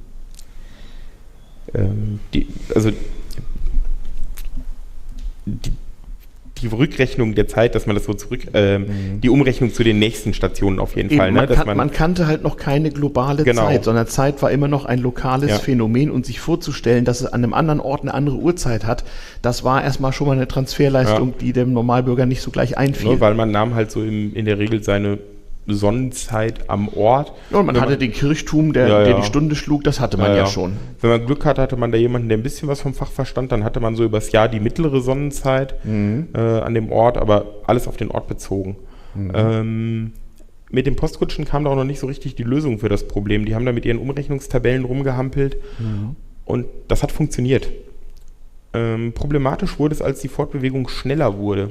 [SPEAKER 3] die Rückrechnung der Zeit, dass man das so die Umrechnung zu den nächsten Stationen auf jeden Fall.
[SPEAKER 2] Man kannte halt noch keine globale Zeit, sondern Zeit war immer noch ein lokales Phänomen und sich vorzustellen, dass es an einem anderen Ort eine andere Uhrzeit hat, das war erstmal schon mal eine Transferleistung, die dem Normalbürger nicht so gleich einfiel.
[SPEAKER 3] Weil man nahm halt so in der Regel seine Sonnenzeit am Ort.
[SPEAKER 2] Ja, und man hatte den Kirchturm, der die Stunde schlug, das hatte man ja schon.
[SPEAKER 3] Wenn man Glück hatte, hatte man da jemanden, der ein bisschen was vom Fach verstand, dann hatte man so übers Jahr die mittlere Sonnenzeit an dem Ort, aber alles auf den Ort bezogen. Mit den Postkutschen kam da auch noch nicht so richtig die Lösung für das Problem. Die haben da mit ihren Umrechnungstabellen rumgehampelt und das hat funktioniert. Problematisch wurde es, als die Fortbewegung schneller wurde.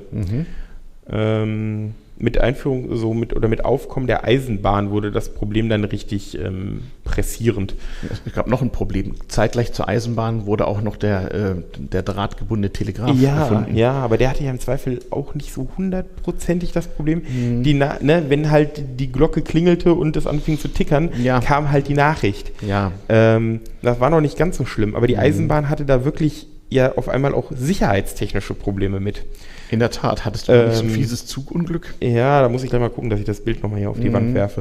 [SPEAKER 3] Mit Einführung mit Aufkommen der Eisenbahn wurde das Problem dann richtig pressierend.
[SPEAKER 2] Es gab noch ein Problem. Zeitgleich zur Eisenbahn wurde auch noch der drahtgebundene Telegraph erfunden.
[SPEAKER 3] Ja, aber der hatte ja im Zweifel auch nicht so 100%ig das Problem. Wenn halt die Glocke klingelte und es anfing zu tickern, kam halt die Nachricht.
[SPEAKER 2] Ja.
[SPEAKER 3] Das war noch nicht ganz so schlimm, aber die Eisenbahn hatte da wirklich auf einmal auch sicherheitstechnische Probleme mit.
[SPEAKER 2] In der Tat, hattest du nicht so ein fieses Zugunglück?
[SPEAKER 3] Ja, da muss ich gleich mal gucken, dass ich das Bild nochmal hier auf die Wand werfe.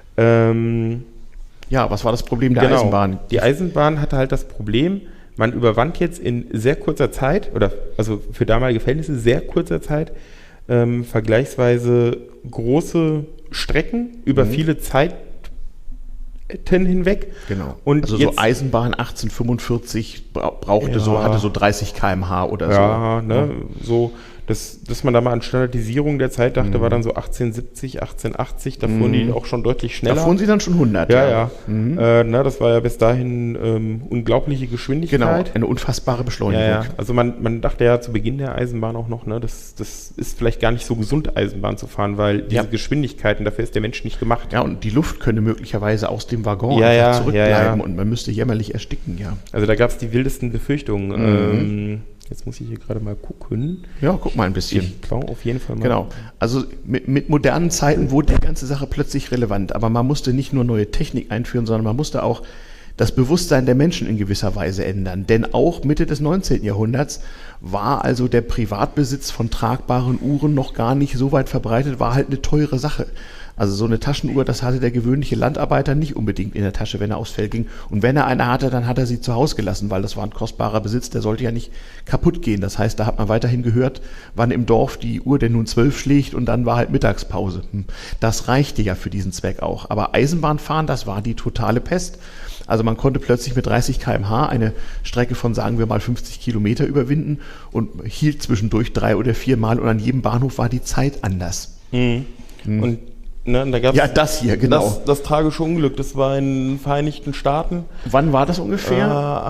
[SPEAKER 2] Was war das Problem der Eisenbahn?
[SPEAKER 3] Die Eisenbahn hatte halt das Problem, man überwand jetzt in sehr kurzer Zeit, also für damalige Verhältnisse sehr kurzer Zeit, vergleichsweise große Strecken über viele Zeiten hinweg.
[SPEAKER 2] Genau. Und also so Eisenbahn 1845 hatte so 30 km/h oder so.
[SPEAKER 3] So. dass man da mal an Standardisierung der Zeit dachte, war dann so 1870, 1880, da fuhren die auch schon deutlich schneller.
[SPEAKER 2] Da fuhren sie dann schon 100.
[SPEAKER 3] Ja. Das war ja bis dahin unglaubliche Geschwindigkeit.
[SPEAKER 2] Genau, eine unfassbare Beschleunigung.
[SPEAKER 3] Ja. Also man dachte ja zu Beginn der Eisenbahn auch noch, ne, das ist vielleicht gar nicht so gesund, Eisenbahn zu fahren, weil diese Geschwindigkeiten, dafür ist der Mensch nicht gemacht.
[SPEAKER 2] Ja, und die Luft könne möglicherweise aus dem Waggon zurückbleiben und man müsste jämmerlich ersticken, ja.
[SPEAKER 3] Also da gab es die wildesten Befürchtungen. Jetzt muss ich hier gerade mal gucken.
[SPEAKER 2] Ja, guck mal ein bisschen.
[SPEAKER 3] Ich glaube auf jeden Fall mal.
[SPEAKER 2] Genau. Also mit modernen Zeiten wurde die ganze Sache plötzlich relevant. Aber man musste nicht nur neue Technik einführen, sondern man musste auch das Bewusstsein der Menschen in gewisser Weise ändern. Denn auch Mitte des 19. Jahrhunderts war also der Privatbesitz von tragbaren Uhren noch gar nicht so weit verbreitet, war halt eine teure Sache. Also so eine Taschenuhr, das hatte der gewöhnliche Landarbeiter nicht unbedingt in der Tasche, wenn er aufs Feld ging. Und wenn er eine hatte, dann hat er sie zu Hause gelassen, weil das war ein kostbarer Besitz, der sollte ja nicht kaputt gehen. Das heißt, da hat man weiterhin gehört, wann im Dorf die Uhr denn nun 12 schlägt und dann war halt Mittagspause. Das reichte ja für diesen Zweck auch. Aber Eisenbahnfahren, das war die totale Pest. Also man konnte plötzlich mit 30 km/h eine Strecke von, sagen wir mal, 50 Kilometer überwinden und hielt zwischendurch 3 oder 4 Mal und an jedem Bahnhof war die Zeit anders.
[SPEAKER 3] Und da gab's
[SPEAKER 2] das hier, genau.
[SPEAKER 3] Das tragische Unglück, das war in den Vereinigten Staaten.
[SPEAKER 2] Wann war das ungefähr?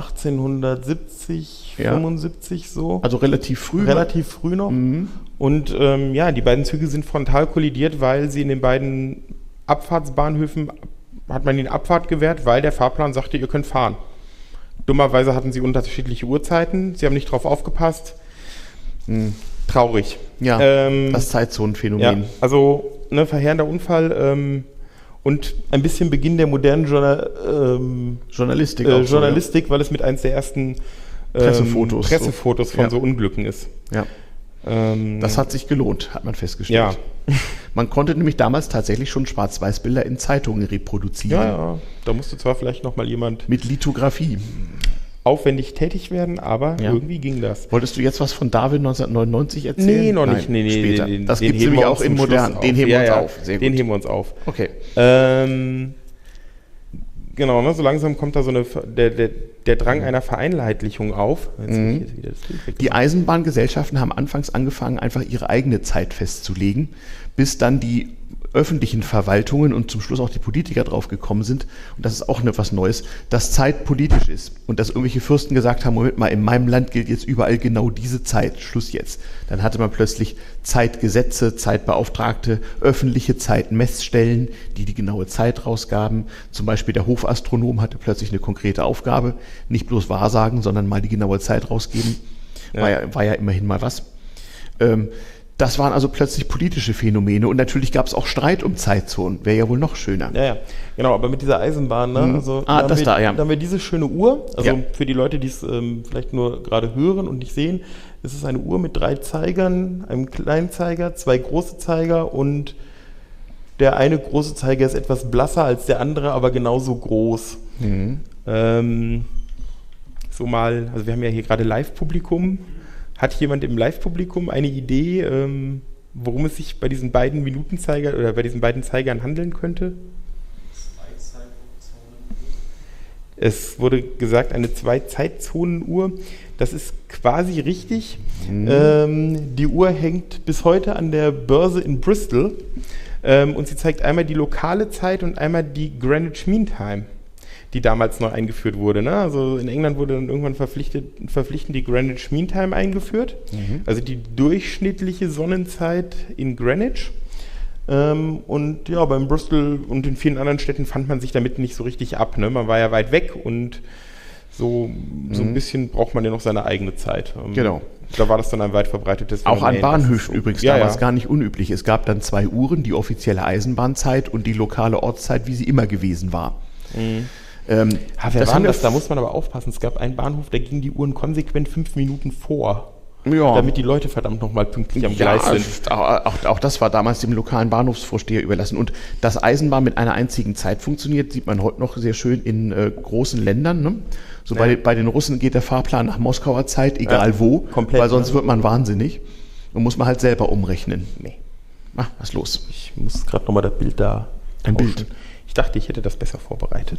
[SPEAKER 3] 1870, 75 so.
[SPEAKER 2] Also relativ früh.
[SPEAKER 3] Relativ früh noch. Und die beiden Züge sind frontal kollidiert, weil sie in den beiden Abfahrtsbahnhöfen hat man ihnen Abfahrt gewährt, weil der Fahrplan sagte, ihr könnt fahren. Dummerweise hatten sie unterschiedliche Uhrzeiten, sie haben nicht drauf aufgepasst. Traurig.
[SPEAKER 2] Ja, das Zeitzonenphänomen.
[SPEAKER 3] Ja, also verheerender Unfall und ein bisschen Beginn der modernen
[SPEAKER 2] Journalistik,
[SPEAKER 3] weil es mit eins der ersten Pressefotos von so Unglücken ist.
[SPEAKER 2] Ja. Das hat sich gelohnt, hat man festgestellt. Ja. Man konnte nämlich damals tatsächlich schon Schwarz-Weiß-Bilder in Zeitungen reproduzieren.
[SPEAKER 3] Ja, da musste zwar vielleicht nochmal jemand
[SPEAKER 2] mit Lithografie
[SPEAKER 3] aufwendig tätig werden, aber irgendwie ging das.
[SPEAKER 2] Wolltest du jetzt was von Darwin 1999 erzählen?
[SPEAKER 3] Nee, noch nicht. Nee,
[SPEAKER 2] später. Das gibt es nämlich auch in modern. Den heben wir uns auf.
[SPEAKER 3] Sehr gut. Den heben wir uns auf.
[SPEAKER 2] Okay.
[SPEAKER 3] Genau, so langsam kommt da so der Drang einer Vereinheitlichung auf.
[SPEAKER 2] Die Eisenbahngesellschaften haben anfangs angefangen, einfach ihre eigene Zeit festzulegen, bis dann die öffentlichen Verwaltungen und zum Schluss auch die Politiker drauf gekommen sind, und das ist auch etwas Neues, dass Zeit politisch ist und dass irgendwelche Fürsten gesagt haben, Moment mal, in meinem Land gilt jetzt überall genau diese Zeit, Schluss jetzt. Dann hatte man plötzlich Zeitgesetze, Zeitbeauftragte, öffentliche Zeitmessstellen, die genaue Zeit rausgaben. Zum Beispiel der Hofastronom hatte plötzlich eine konkrete Aufgabe, nicht bloß Wahrsagen, sondern mal die genaue Zeit rausgeben. War ja immerhin mal was. Das waren also plötzlich politische Phänomene und natürlich gab es auch Streit um Zeitzonen, wäre ja wohl noch schöner.
[SPEAKER 3] Ja, genau, aber mit dieser Eisenbahn,
[SPEAKER 2] Also,
[SPEAKER 3] da haben wir diese schöne Uhr, für die Leute, die es vielleicht nur gerade hören und nicht sehen, es ist eine Uhr mit 3 Zeigern, einem kleinen Zeiger, 2 große Zeiger und der eine große Zeiger ist etwas blasser als der andere, aber genauso groß. Also wir haben ja hier gerade Live-Publikum. Hat jemand im Live-Publikum eine Idee, worum es sich bei diesen beiden Minutenzeigern oder bei diesen beiden Zeigern handeln könnte? Es wurde gesagt, eine 2-Zeitzonen-Uhr. Das ist quasi richtig. Die Uhr hängt bis heute an der Börse in Bristol und sie zeigt einmal die lokale Zeit und einmal die Greenwich Mean Time, die damals neu eingeführt wurde. Ne? Also in England wurde dann irgendwann verpflichtend die Greenwich Mean Time eingeführt, also die durchschnittliche Sonnenzeit in Greenwich. Und ja, beim Bristol und in vielen anderen Städten fand man sich damit nicht so richtig ab. Ne? Man war ja weit weg und so ein bisschen braucht man ja noch seine eigene Zeit.
[SPEAKER 2] Genau.
[SPEAKER 3] Da war das dann ein weit verbreitetes Phänomen.
[SPEAKER 2] Auch an Bahnhöfen übrigens damals gar nicht unüblich. Es gab dann 2 Uhren, die offizielle Eisenbahnzeit und die lokale Ortszeit, wie sie immer gewesen war.
[SPEAKER 3] Wer war das? Da muss man aber aufpassen. Es gab einen Bahnhof, da gingen die Uhren konsequent 5 Minuten vor, damit die Leute verdammt nochmal pünktlich am Gleis sind.
[SPEAKER 2] Auch das war damals dem lokalen Bahnhofsvorsteher überlassen. Und dass Eisenbahn mit einer einzigen Zeit funktioniert, sieht man heute noch sehr schön in großen Ländern. Ne? So bei den Russen geht der Fahrplan nach Moskauer Zeit, egal wo, komplett, weil sonst wird man wahnsinnig und muss man halt selber umrechnen. Was ist los?
[SPEAKER 3] Ich muss gerade nochmal das Bild da
[SPEAKER 2] tauschen. Ein Bild?
[SPEAKER 3] Ich dachte, ich hätte das besser vorbereitet.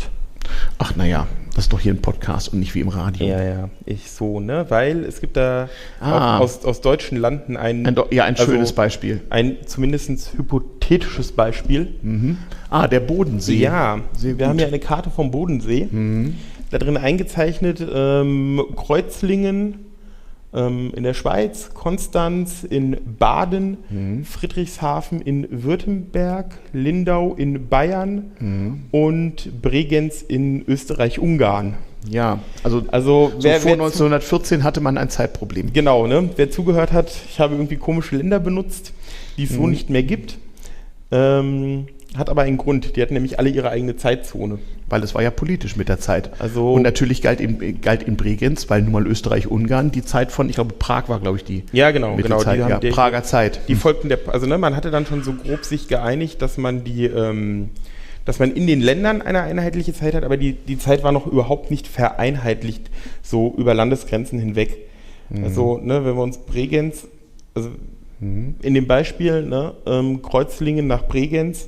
[SPEAKER 2] Ach naja, das ist doch hier ein Podcast und nicht wie im Radio.
[SPEAKER 3] Ja, weil es gibt da auch aus deutschen Landen ein
[SPEAKER 2] schönes Beispiel.
[SPEAKER 3] Ein zumindest hypothetisches Beispiel.
[SPEAKER 2] Mhm. Der Bodensee.
[SPEAKER 3] Ja, wir haben hier eine Karte vom Bodensee. Mhm. Da drin eingezeichnet Kreuzlingen in der Schweiz, Konstanz in Baden, Friedrichshafen in Württemberg, Lindau in Bayern und Bregenz in Österreich-Ungarn.
[SPEAKER 2] Ja, also vor 1914 hatte man ein Zeitproblem.
[SPEAKER 3] Genau, ne? Wer zugehört hat, ich habe irgendwie komische Länder benutzt, die es so nicht mehr gibt, hat aber einen Grund. Die hatten nämlich alle ihre eigene Zeitzone.
[SPEAKER 2] Weil es war ja politisch mit der Zeit. Und natürlich galt in Bregenz, weil nun mal Österreich-Ungarn die Zeit von, ich glaube, Prag war, glaube ich, die
[SPEAKER 3] Mittelzeit.
[SPEAKER 2] Genau, Prager Zeit.
[SPEAKER 3] Die folgten man hatte dann schon so grob sich geeinigt, dass man dass man in den Ländern eine einheitliche Zeit hat, aber die Zeit war noch überhaupt nicht vereinheitlicht, so über Landesgrenzen hinweg. Also, wenn wir uns Bregenz, in dem Beispiel, Kreuzlingen nach Bregenz,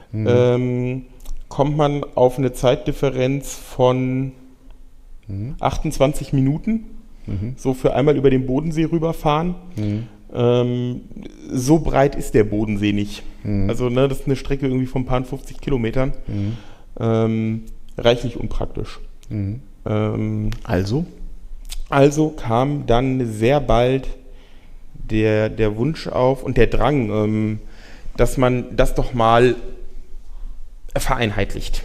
[SPEAKER 3] kommt man auf eine Zeitdifferenz von 28 Minuten, so für einmal über den Bodensee rüberfahren. So breit ist der Bodensee nicht. Also das ist eine Strecke irgendwie von ein paar 50 Kilometern. Reichlich unpraktisch. Also kam dann sehr bald der Wunsch auf und der Drang, dass man das doch mal vereinheitlicht.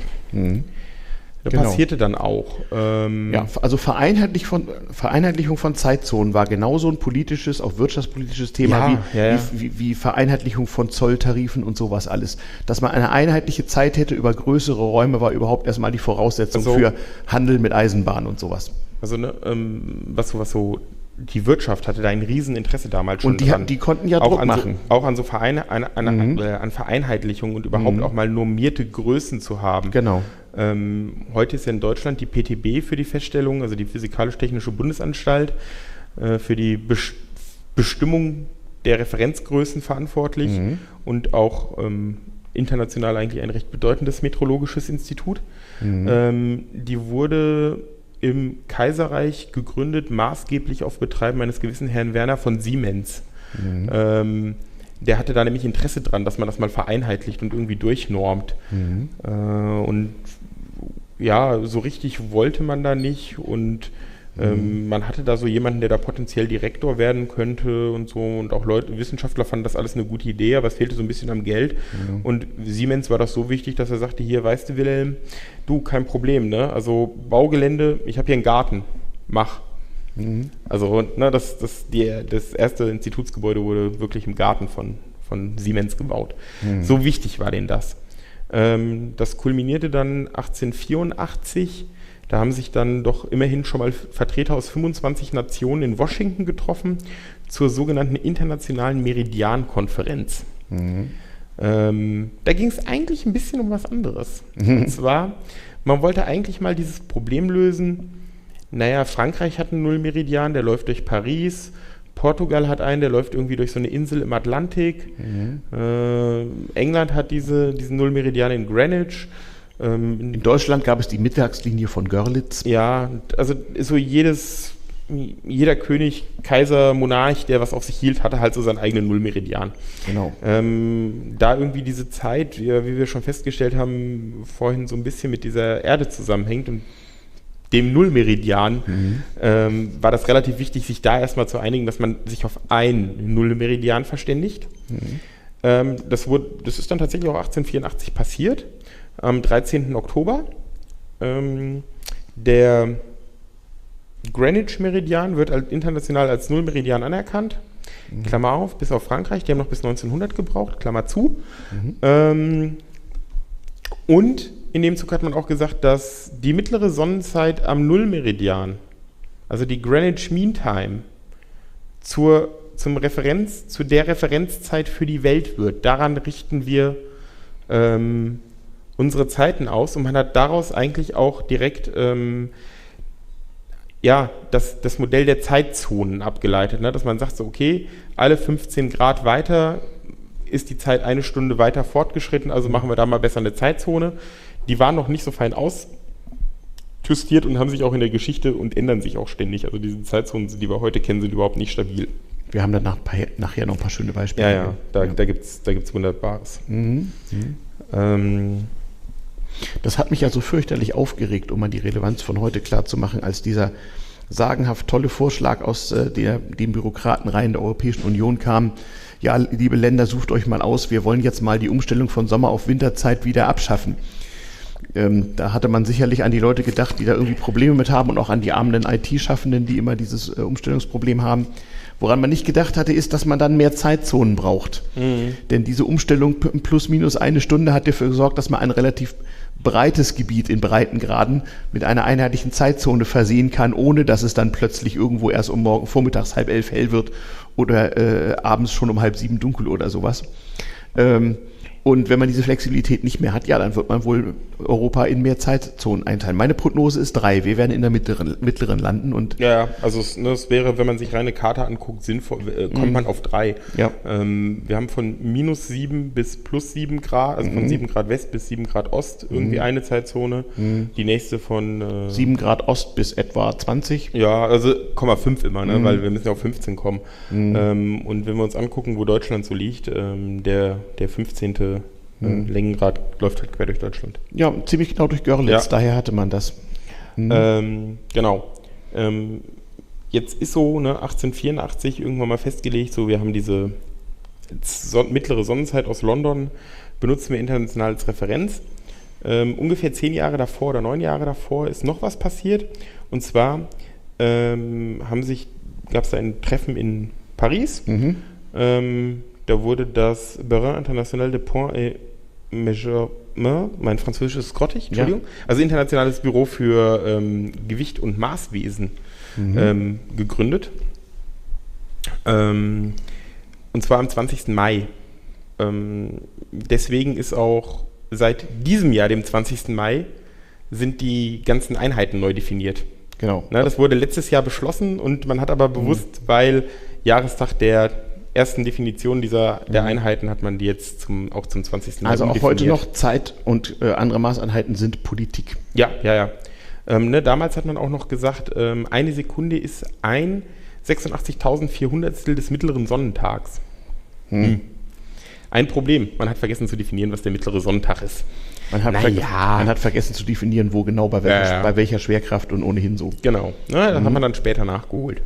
[SPEAKER 3] Das passierte dann auch.
[SPEAKER 2] Also Vereinheitlichung von Zeitzonen war genauso ein politisches, auch wirtschaftspolitisches Thema wie Vereinheitlichung von Zolltarifen und sowas alles. Dass man eine einheitliche Zeit hätte über größere Räume, war überhaupt erstmal die Voraussetzung für Handel mit Eisenbahn und sowas.
[SPEAKER 3] Also was so die Wirtschaft hatte da ein Rieseninteresse damals schon.
[SPEAKER 2] Und die konnten ja Druck machen.
[SPEAKER 3] Auch an so an Vereinheitlichung und überhaupt auch mal normierte Größen zu haben.
[SPEAKER 2] Genau.
[SPEAKER 3] Heute ist ja in Deutschland die PTB für die Feststellung, also die Physikalisch-Technische Bundesanstalt, für die Bestimmung der Referenzgrößen verantwortlich und auch international eigentlich ein recht bedeutendes meteorologisches Institut. Die wurde im Kaiserreich gegründet, maßgeblich auf Betreiben eines gewissen Herrn Werner von Siemens. Der hatte da nämlich Interesse dran, dass man das mal vereinheitlicht und irgendwie durchnormt. Und ja, so richtig wollte man da nicht und man hatte da so jemanden, der da potenziell Direktor werden könnte und so, und auch Wissenschaftler fanden das alles eine gute Idee, aber es fehlte so ein bisschen am Geld. Und Siemens war das so wichtig, dass er sagte, hier, weißt du, Wilhelm, du, kein Problem, ne? Also Baugelände, ich habe hier einen Garten, mach. Also das erste Institutsgebäude wurde wirklich im Garten von Siemens gebaut. So wichtig war denen das. Das kulminierte dann 1884. Da haben sich dann doch immerhin schon mal Vertreter aus 25 Nationen in Washington getroffen zur sogenannten Internationalen Meridian-Konferenz. Da ging es eigentlich ein bisschen um was anderes. Und zwar, man wollte eigentlich mal dieses Problem lösen, Frankreich hat einen Nullmeridian, der läuft durch Paris, Portugal hat einen, der läuft irgendwie durch so eine Insel im Atlantik, England hat diesen Nullmeridian in Greenwich.
[SPEAKER 2] In Deutschland gab es die Mittagslinie von Görlitz.
[SPEAKER 3] Ja, also so jeder König, Kaiser, Monarch, der was auf sich hielt, hatte halt so seinen eigenen Nullmeridian.
[SPEAKER 2] Genau.
[SPEAKER 3] Da irgendwie diese Zeit, wie wir schon festgestellt haben, vorhin so ein bisschen mit dieser Erde zusammenhängt und dem Nullmeridian, war das relativ wichtig, sich da erstmal zu einigen, dass man sich auf einen Nullmeridian verständigt. Das ist dann tatsächlich auch 1884 passiert. Am 13. Oktober. Der Greenwich-Meridian wird international als Nullmeridian anerkannt. Klammer auf, bis auf Frankreich, die haben noch bis 1900 gebraucht, Klammer zu. Und in dem Zug hat man auch gesagt, dass die mittlere Sonnenzeit am Nullmeridian, also die Greenwich Mean Time, zu der Referenzzeit für die Welt wird. Daran richten wir unsere Zeiten aus, und man hat daraus eigentlich auch direkt das Modell der Zeitzonen abgeleitet, ne? Dass man sagt so, okay, alle 15 Grad weiter ist die Zeit eine Stunde weiter fortgeschritten, also machen wir da mal besser eine Zeitzone. Die waren noch nicht so fein justiert und haben sich auch in der Geschichte und ändern sich auch ständig. Also diese Zeitzonen, die wir heute kennen, sind überhaupt nicht stabil.
[SPEAKER 2] Wir haben dann nachher noch ein paar schöne Beispiele.
[SPEAKER 3] Ja, da gibt's Wunderbares.
[SPEAKER 2] Das hat mich ja so fürchterlich aufgeregt, um mal die Relevanz von heute klarzumachen, als dieser sagenhaft tolle Vorschlag aus den Bürokratenreihen der Europäischen Union kam. Ja, liebe Länder, sucht euch mal aus, wir wollen jetzt mal die Umstellung von Sommer- auf Winterzeit wieder abschaffen. Da hatte man sicherlich an die Leute gedacht, die da irgendwie Probleme mit haben und auch an die armen IT-Schaffenden, die immer dieses Umstellungsproblem haben. Woran man nicht gedacht hatte, ist, dass man dann mehr Zeitzonen braucht. Denn diese Umstellung plus minus eine Stunde hat dafür gesorgt, dass man ein relativ breites Gebiet in Breitengraden mit einer einheitlichen Zeitzone versehen kann, ohne dass es dann plötzlich irgendwo erst vormittags 10:30 hell wird oder abends schon um 6:30 dunkel oder sowas. Und wenn man diese Flexibilität nicht mehr hat, ja, dann wird man wohl Europa in mehr Zeitzonen einteilen. Meine Prognose ist 3. Wir werden in der mittleren landen. Und
[SPEAKER 3] ja, also es wäre, wenn man sich reine Karte anguckt, sinnvoll, kommt man auf 3.
[SPEAKER 2] Ja.
[SPEAKER 3] Wir haben von -7 bis +7 Grad, also von 7 Grad West bis 7 Grad Ost irgendwie eine Zeitzone. Die nächste von
[SPEAKER 2] 7 Grad Ost bis etwa 20.
[SPEAKER 3] Ja, also 0,5 immer, ne? Weil wir müssen ja auf 15 kommen. Und wenn wir uns angucken, wo Deutschland so liegt, der 15. Längengrad läuft halt quer durch Deutschland.
[SPEAKER 2] Ja, ziemlich genau durch Görlitz, daher hatte man das.
[SPEAKER 3] Genau. Jetzt ist so, 1884 irgendwann mal festgelegt, so wir haben diese mittlere Sonnenzeit aus London, benutzen wir international als Referenz. Ungefähr 10 Jahre davor oder 9 Jahre davor ist noch was passiert. Und zwar gab es da ein Treffen in Paris. Da wurde das Bureau International de Point et Measurement, mein Französisch ist grottig, Entschuldigung, also Internationales Büro für Gewicht und Maßwesen gegründet. Und zwar am 20. Mai. Deswegen ist auch seit diesem Jahr, dem 20. Mai, sind die ganzen Einheiten neu definiert.
[SPEAKER 2] Genau.
[SPEAKER 3] Das wurde letztes Jahr beschlossen und man hat aber bewusst, weil Jahrestag der ersten Definition der Einheiten hat man die jetzt auch zum 20. Mai
[SPEAKER 2] Also auch heute noch Zeit und andere Maßeinheiten sind Politik.
[SPEAKER 3] Ja. Damals hat man auch noch gesagt, eine Sekunde ist ein 86.400stel des mittleren Sonnentags. Ein Problem, man hat vergessen zu definieren, was der mittlere Sonntag ist.
[SPEAKER 2] Man hat vergessen zu definieren, wo genau, bei welcher Schwerkraft und ohnehin so.
[SPEAKER 3] Genau, das hat man dann später nachgeholt.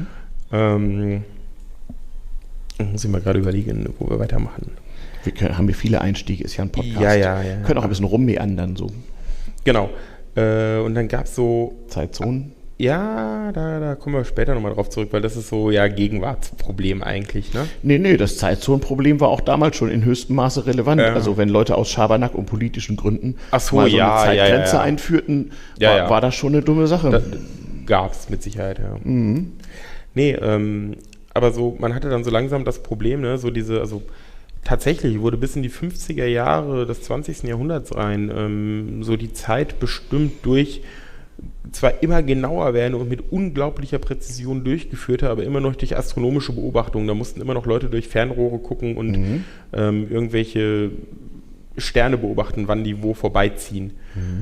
[SPEAKER 3] Muss ich mal gerade überlegen, wo wir weitermachen.
[SPEAKER 2] Haben wir viele Einstiege, ist ja ein Podcast.
[SPEAKER 3] Ja.
[SPEAKER 2] Können auch ein bisschen rummeandern so.
[SPEAKER 3] Genau. Und dann gab es so
[SPEAKER 2] Zeitzonen.
[SPEAKER 3] Ja, da kommen wir später nochmal drauf zurück, weil das ist so Gegenwartsproblem eigentlich, ne?
[SPEAKER 2] Nee, das Zeitzonenproblem war auch damals schon in höchstem Maße relevant.
[SPEAKER 3] Ja.
[SPEAKER 2] Also wenn Leute aus Schabernack und politischen Gründen
[SPEAKER 3] eine
[SPEAKER 2] Zeitgrenze einführten, war das schon eine dumme Sache.
[SPEAKER 3] Gab es mit Sicherheit, ja. Nee, aber so, man hatte dann so langsam das Problem, ne, tatsächlich wurde bis in die 50er Jahre des 20. Jahrhunderts rein so die Zeit bestimmt durch zwar immer genauer werden und mit unglaublicher Präzision durchgeführte, aber immer noch durch astronomische Beobachtungen. Da mussten immer noch Leute durch Fernrohre gucken und irgendwelche Sterne beobachten, wann die wo vorbeiziehen.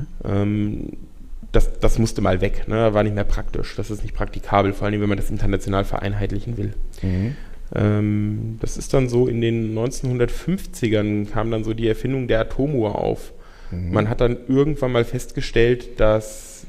[SPEAKER 3] Das musste mal weg, ne? War nicht mehr praktisch. Das ist nicht praktikabel, vor allem wenn man das international vereinheitlichen will. Das ist dann so, in den 1950ern kam dann so die Erfindung der Atomuhr auf. Man hat dann irgendwann mal festgestellt, dass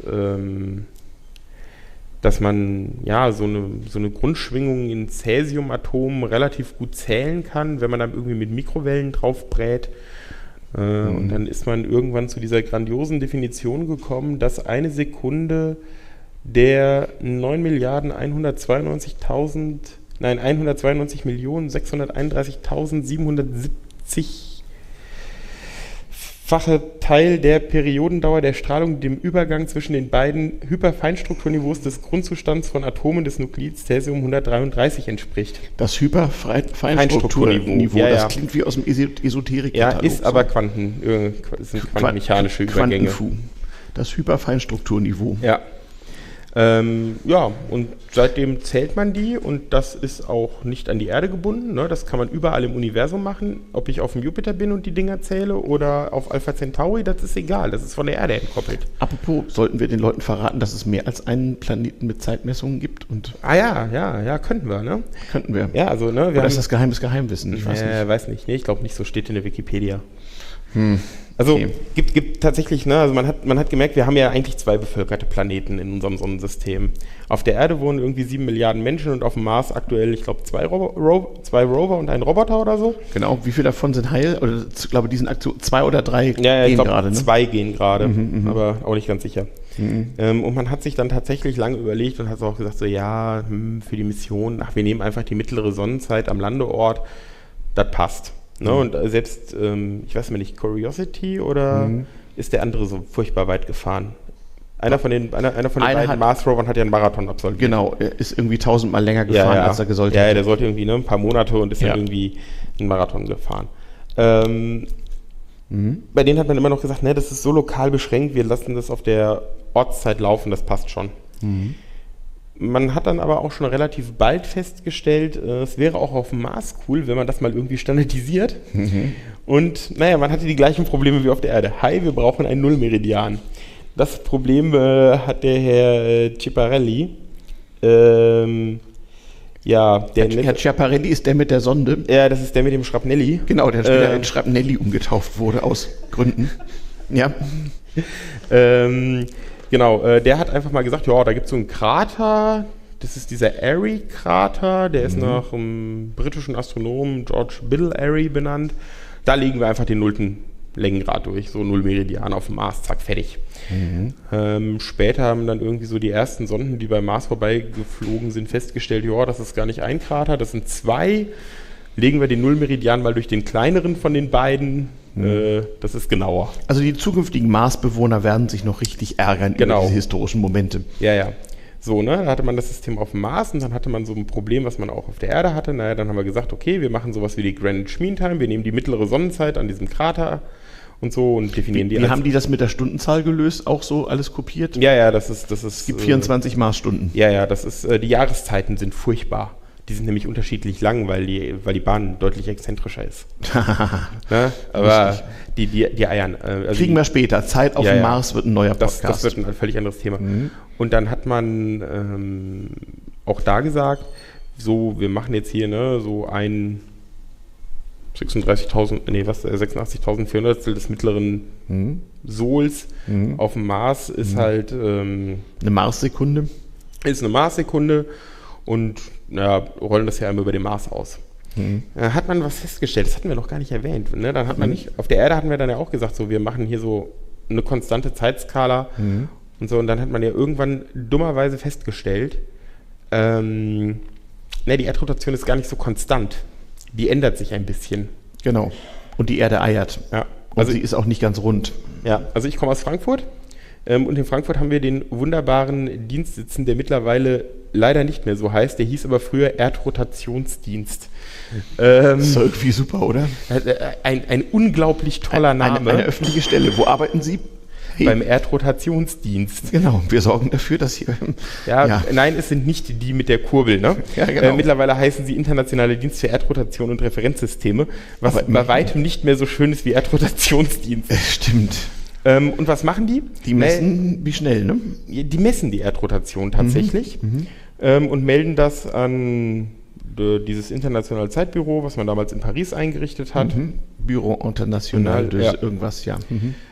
[SPEAKER 3] man so eine Grundschwingung in Cäsiumatomen relativ gut zählen kann, wenn man dann irgendwie mit Mikrowellen drauf brät. Und dann ist man irgendwann zu dieser grandiosen Definition gekommen, dass eine Sekunde der 192.631.770-fache Teil der Periodendauer der Strahlung dem Übergang zwischen den beiden Hyperfeinstrukturniveaus des Grundzustands von Atomen des Nuklids Cäsium-133 entspricht.
[SPEAKER 2] Das Hyperfeinstrukturniveau, das klingt wie aus dem Esoterik.
[SPEAKER 3] Ja, ist aber sind quantenmechanische Übergänge.
[SPEAKER 2] Das Hyperfeinstrukturniveau.
[SPEAKER 3] Ja. Ja, und seitdem zählt man die und das ist auch nicht an die Erde gebunden. Ne? Das kann man überall im Universum machen. Ob ich auf dem Jupiter bin und die Dinger zähle oder auf Alpha Centauri, das ist egal. Das ist von der Erde entkoppelt.
[SPEAKER 2] Apropos, sollten wir den Leuten verraten, dass es mehr als einen Planeten mit Zeitmessungen gibt? Und
[SPEAKER 3] Ja, könnten wir, ne?
[SPEAKER 2] könnten wir.
[SPEAKER 3] Ja, also, ne?
[SPEAKER 2] Oder ist das geheimes Geheimwissen? Ich
[SPEAKER 3] weiß nicht. Nee, ich glaube nicht, so steht in der Wikipedia.
[SPEAKER 2] Hm.
[SPEAKER 3] Also
[SPEAKER 2] Okay.
[SPEAKER 3] gibt tatsächlich, ne, also man hat gemerkt, wir haben ja eigentlich 2 bevölkerte Planeten in unserem Sonnensystem. Auf der Erde wohnen irgendwie 7 Milliarden Menschen und auf dem Mars aktuell, ich glaube, 2 Rover und ein Roboter oder so.
[SPEAKER 2] Genau, wie viele davon sind heil? Oder ich glaube, die sind aktuell 2 oder 3
[SPEAKER 3] Ja, ich
[SPEAKER 2] gehen
[SPEAKER 3] glaube,
[SPEAKER 2] gerade. Ne?
[SPEAKER 3] 2 gehen gerade, aber auch nicht ganz sicher. Und man hat sich dann tatsächlich lange überlegt und hat auch gesagt, so ja, für die Mission, wir nehmen einfach die mittlere Sonnenzeit am Landeort, das passt. Ne? Und selbst, ich weiß nicht, Curiosity oder ist der andere so furchtbar weit gefahren? Einer von den beiden Mars-Rovern hat ja einen Marathon absolviert.
[SPEAKER 2] Genau, er ist irgendwie 1000-mal länger gefahren, als er gesollt
[SPEAKER 3] Ja,
[SPEAKER 2] hätte.
[SPEAKER 3] der sollte irgendwie ein paar Monate und ist dann irgendwie einen Marathon gefahren. Bei denen hat man immer noch gesagt, ne, das ist so lokal beschränkt, wir lassen das auf der Ortszeit laufen, das passt schon. Man hat dann aber auch schon relativ bald festgestellt, es wäre auch auf dem Mars cool, wenn man das mal irgendwie standardisiert. Und naja, man hatte die gleichen Probleme wie auf der Erde. Hi, wir brauchen einen Nullmeridian. Das Problem hat der Herr Ciparelli.
[SPEAKER 2] Herr Schiaparelli ist der mit der Sonde.
[SPEAKER 3] Ja, das ist der mit dem Schrapnelli.
[SPEAKER 2] Genau, der später in Schrapnelli umgetauft wurde, aus Gründen. Ja.
[SPEAKER 3] Genau, der hat einfach mal gesagt, ja, da gibt es so einen Krater, das ist dieser Airy-Krater, der ist nach einem britischen Astronomen George Biddle Airy benannt. Da legen wir einfach den 0. Längengrad durch, so 0 Meridian auf dem Mars, zack, fertig. Später haben dann irgendwie so die ersten Sonden, die beim Mars vorbeigeflogen sind, festgestellt, ja, das ist gar nicht ein Krater, das sind 2. Legen wir den 0 Meridian mal durch den kleineren von den beiden, das ist genauer.
[SPEAKER 2] Also die zukünftigen Marsbewohner werden sich noch richtig ärgern über diese historischen Momente.
[SPEAKER 3] Ja. So, ne, da hatte man das System auf dem Mars und dann hatte man so ein Problem, was man auch auf der Erde hatte. Naja, dann haben wir gesagt, okay, wir machen sowas wie die Greenwich Mean Time, wir nehmen die mittlere Sonnenzeit an diesem Krater und so und definieren die.
[SPEAKER 2] Wie haben die das mit der Stundenzahl gelöst? Auch so alles kopiert?
[SPEAKER 3] Ja, das ist.
[SPEAKER 2] Es gibt 24 Marsstunden.
[SPEAKER 3] Ja, das ist, die Jahreszeiten sind furchtbar. Die sind nämlich unterschiedlich lang, weil die Bahn deutlich exzentrischer ist. Ne? Aber die eiern.
[SPEAKER 2] Kriegen wir später. Zeit auf dem Mars wird ein neuer Podcast.
[SPEAKER 3] Das wird ein völlig anderes Thema. Und dann hat man auch da gesagt, so, wir machen jetzt hier so ein 86.400 des mittleren Sols auf dem Mars ist halt
[SPEAKER 2] eine Marssekunde.
[SPEAKER 3] Ist eine Marssekunde und rollen das ja immer über den Mars aus. Hat man was festgestellt, das hatten wir noch gar nicht erwähnt. Ne? Dann hat man nicht, auf der Erde hatten wir dann ja auch gesagt, so, wir machen hier so eine konstante Zeitskala und so, und dann hat man ja irgendwann dummerweise festgestellt, die Erdrotation ist gar nicht so konstant. Die ändert sich ein bisschen.
[SPEAKER 2] Genau. Und die Erde eiert.
[SPEAKER 3] Ja.
[SPEAKER 2] Also sie ist auch nicht ganz rund.
[SPEAKER 3] Ja, also ich komme aus Frankfurt und in Frankfurt haben wir den wunderbaren Dienst sitzen, der mittlerweile leider nicht mehr so heißt. Der hieß aber früher Erdrotationsdienst.
[SPEAKER 2] Das ist irgendwie super, oder?
[SPEAKER 3] Ein unglaublich toller Name.
[SPEAKER 2] Eine öffentliche Stelle. Wo arbeiten Sie?
[SPEAKER 3] Beim Erdrotationsdienst.
[SPEAKER 2] Genau, wir sorgen dafür, dass hier...
[SPEAKER 3] Nein, es sind nicht die mit der Kurbel. Ne?
[SPEAKER 2] Ja, genau.
[SPEAKER 3] Mittlerweile heißen sie Internationale Dienst für Erdrotation und Referenzsysteme, was bei weitem nicht mehr so schön ist wie Erdrotationsdienst.
[SPEAKER 2] Stimmt.
[SPEAKER 3] Und was machen die?
[SPEAKER 2] Die messen, wie schnell, ne?
[SPEAKER 3] Die messen die Erdrotation tatsächlich und melden das an dieses internationale Zeitbüro, was man damals in Paris eingerichtet hat.
[SPEAKER 2] Bureau International de irgendwas, ja.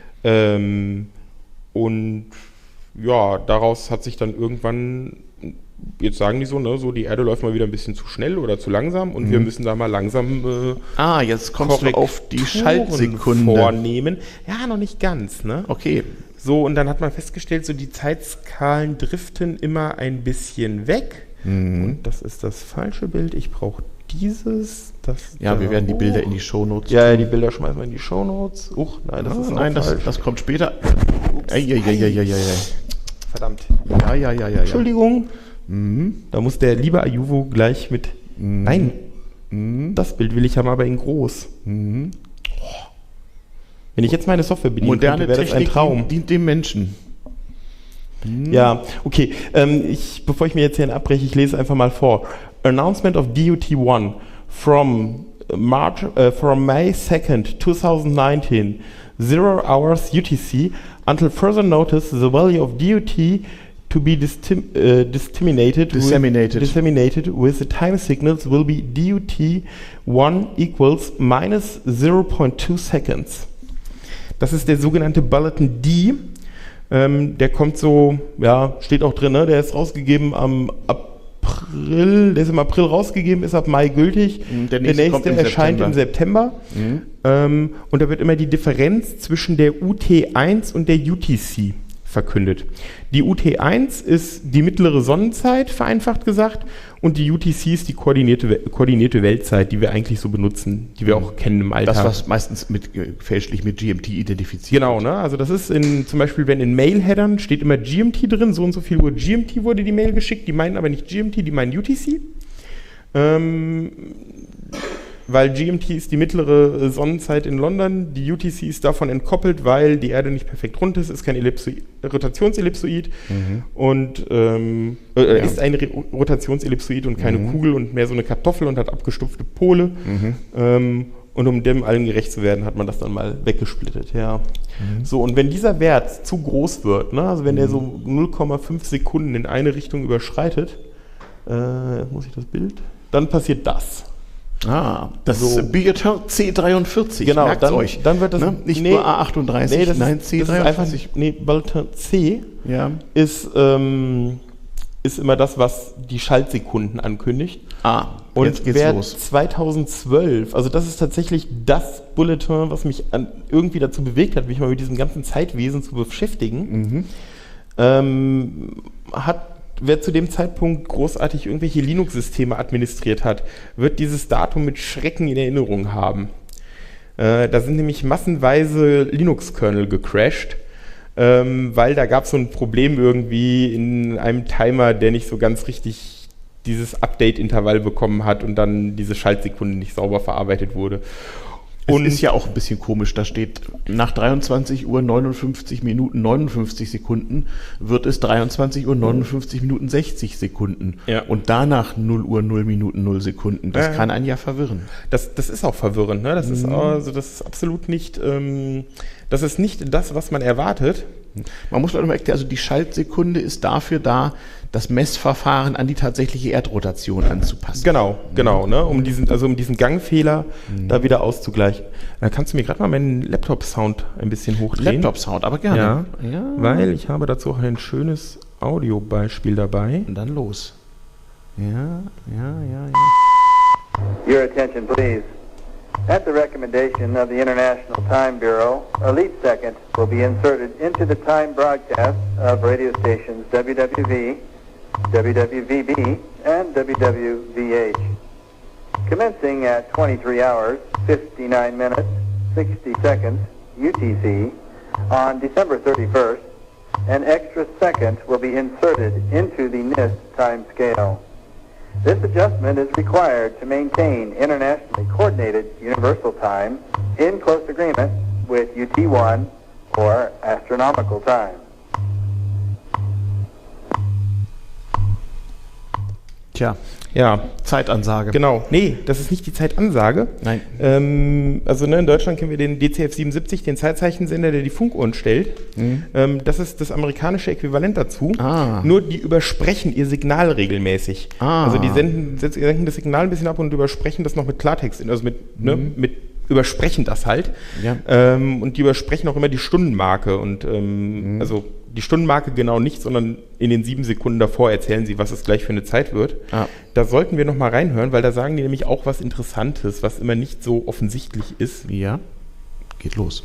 [SPEAKER 3] Und ja, daraus hat sich dann irgendwann, jetzt sagen die so, ne, so die Erde läuft mal wieder ein bisschen zu schnell oder zu langsam und wir müssen da mal langsam
[SPEAKER 2] jetzt kommst du auf die Schaltsekunde
[SPEAKER 3] vornehmen. Ja, noch nicht ganz, ne?
[SPEAKER 2] Okay.
[SPEAKER 3] So, und dann hat man festgestellt, so die Zeitskalen driften immer ein bisschen weg. Und das ist das falsche Bild. Ich brauche dieses, das.
[SPEAKER 2] Ja, wir werden die Bilder in die Shownotes
[SPEAKER 3] tun. Ja, die Bilder schmeißen wir in die Shownotes. Nein,
[SPEAKER 2] das kommt später.
[SPEAKER 3] Verdammt.
[SPEAKER 2] Ja.
[SPEAKER 3] Entschuldigung. Da muss der liebe Ayuvo gleich mit. Nein. Das Bild will ich haben, aber in groß. Wenn ich jetzt meine Software bediene,
[SPEAKER 2] moderne
[SPEAKER 3] wäre das ein
[SPEAKER 2] Technik
[SPEAKER 3] Traum.
[SPEAKER 2] dient dem Menschen.
[SPEAKER 3] Ja, okay. Bevor ich mir jetzt hier abbreche, ich lese einfach mal vor. Announcement of DUT1 from May 2nd, 2019, 0 hours UTC, until further notice the value of DUT to be disseminated with the time signals will be DUT1 equals minus 0.2 seconds. Das ist der sogenannte Bulletin D. Der kommt so, ja, steht auch drin, ne? Der ist rausgegeben am April, der ist im April rausgegeben, ist ab Mai gültig. Der nächste erscheint im September. Und da wird immer die Differenz zwischen der UT1 und der UTC verkündet. Die UT1 ist die mittlere Sonnenzeit, vereinfacht gesagt, und die UTC ist die koordinierte Weltzeit, die wir eigentlich so benutzen, die wir auch kennen im Alltag.
[SPEAKER 2] Das, was meistens fälschlich mit GMT identifiziert
[SPEAKER 3] wird. Genau, ne? Also das ist zum Beispiel, wenn in Mail-Headern steht immer GMT drin, so und so viel Uhr GMT wurde die Mail geschickt, die meinen aber nicht GMT, die meinen UTC. Weil GMT ist die mittlere Sonnenzeit in London, die UTC ist davon entkoppelt, weil die Erde nicht perfekt rund ist kein Rotationsellipsoid und ist ein Rotationsellipsoid und keine Kugel und mehr so eine Kartoffel und hat abgestufte Pole. Und um dem allen gerecht zu werden, hat man das dann mal weggesplittet. Ja. So, und wenn dieser Wert zu groß wird, ne, also wenn der so 0,5 Sekunden in eine Richtung überschreitet, muss ich das Bild? Dann passiert das.
[SPEAKER 2] Das Bulletin C43,
[SPEAKER 3] genau,
[SPEAKER 2] merkt's euch.
[SPEAKER 3] Dann wird das
[SPEAKER 2] nicht nur A38,
[SPEAKER 3] nein,
[SPEAKER 2] C43.
[SPEAKER 3] Das ist einfach, Bulletin C ist immer das, was die Schaltsekunden ankündigt. Und
[SPEAKER 2] jetzt geht's los.
[SPEAKER 3] 2012, also das ist tatsächlich das Bulletin, was mich irgendwie dazu bewegt hat, mich mal mit diesem ganzen Zeitwesen zu beschäftigen, wer zu dem Zeitpunkt großartig irgendwelche Linux-Systeme administriert hat, wird dieses Datum mit Schrecken in Erinnerung haben. Da sind nämlich massenweise Linux-Kernel gecrashed, weil da gab es so ein Problem irgendwie in einem Timer, der nicht so ganz richtig dieses Update-Intervall bekommen hat und dann diese Schaltsekunde nicht sauber verarbeitet wurde.
[SPEAKER 2] Und es ist ja auch ein bisschen komisch, da steht, nach 23 Uhr 59 Minuten 59 Sekunden wird es 23 Uhr 59 Minuten 60 Sekunden.
[SPEAKER 3] Ja.
[SPEAKER 2] Und danach 0 Uhr 0 Minuten 0 Sekunden. Das kann einen ja verwirren.
[SPEAKER 3] Das ist auch verwirrend, ne? Das ist absolut nicht, das ist nicht das, was man erwartet.
[SPEAKER 2] Man muss mal erklären, also die Schaltsekunde ist dafür da, das Messverfahren an die tatsächliche Erdrotation anzupassen.
[SPEAKER 3] Genau, ne? um diesen Gangfehler da wieder auszugleichen. Kannst du mir gerade mal meinen Laptop-Sound ein bisschen hochdrehen?
[SPEAKER 2] Laptop-Sound, aber gerne.
[SPEAKER 3] Ja, weil ich habe dazu auch ein schönes Audiobeispiel dabei.
[SPEAKER 2] Und dann los. Ja.
[SPEAKER 4] Your attention, please. At the recommendation of the International Time Bureau, a leap second will be inserted into the time broadcast of radio stations WWV, WWVB, and WWVH. Commencing at 23 hours, 59 minutes, 60 seconds UTC on December 31st, an extra second will be inserted into the NIST time scale. This adjustment is required to maintain internationally coordinated universal time in close agreement with UT1 or astronomical time.
[SPEAKER 2] Tja,
[SPEAKER 3] ja.
[SPEAKER 2] Zeitansage.
[SPEAKER 3] Genau. Nee, das ist nicht die Zeitansage.
[SPEAKER 2] Nein.
[SPEAKER 3] In Deutschland kennen wir den DCF 77, den Zeitzeichensender, der die Funkuhren stellt. Das ist das amerikanische Äquivalent dazu. Nur die übersprechen ihr Signal regelmäßig. Also die senken das Signal ein bisschen ab und übersprechen das noch mit Klartext, also mit übersprechen das halt. Ja. Und die übersprechen auch immer die Stundenmarke. Und also die Stundenmarke genau nicht, sondern in den 7 Sekunden davor erzählen sie, was es gleich für eine Zeit wird. Da sollten wir noch mal reinhören, weil da sagen die nämlich auch was Interessantes, was immer nicht so offensichtlich ist.
[SPEAKER 2] Ja, geht los.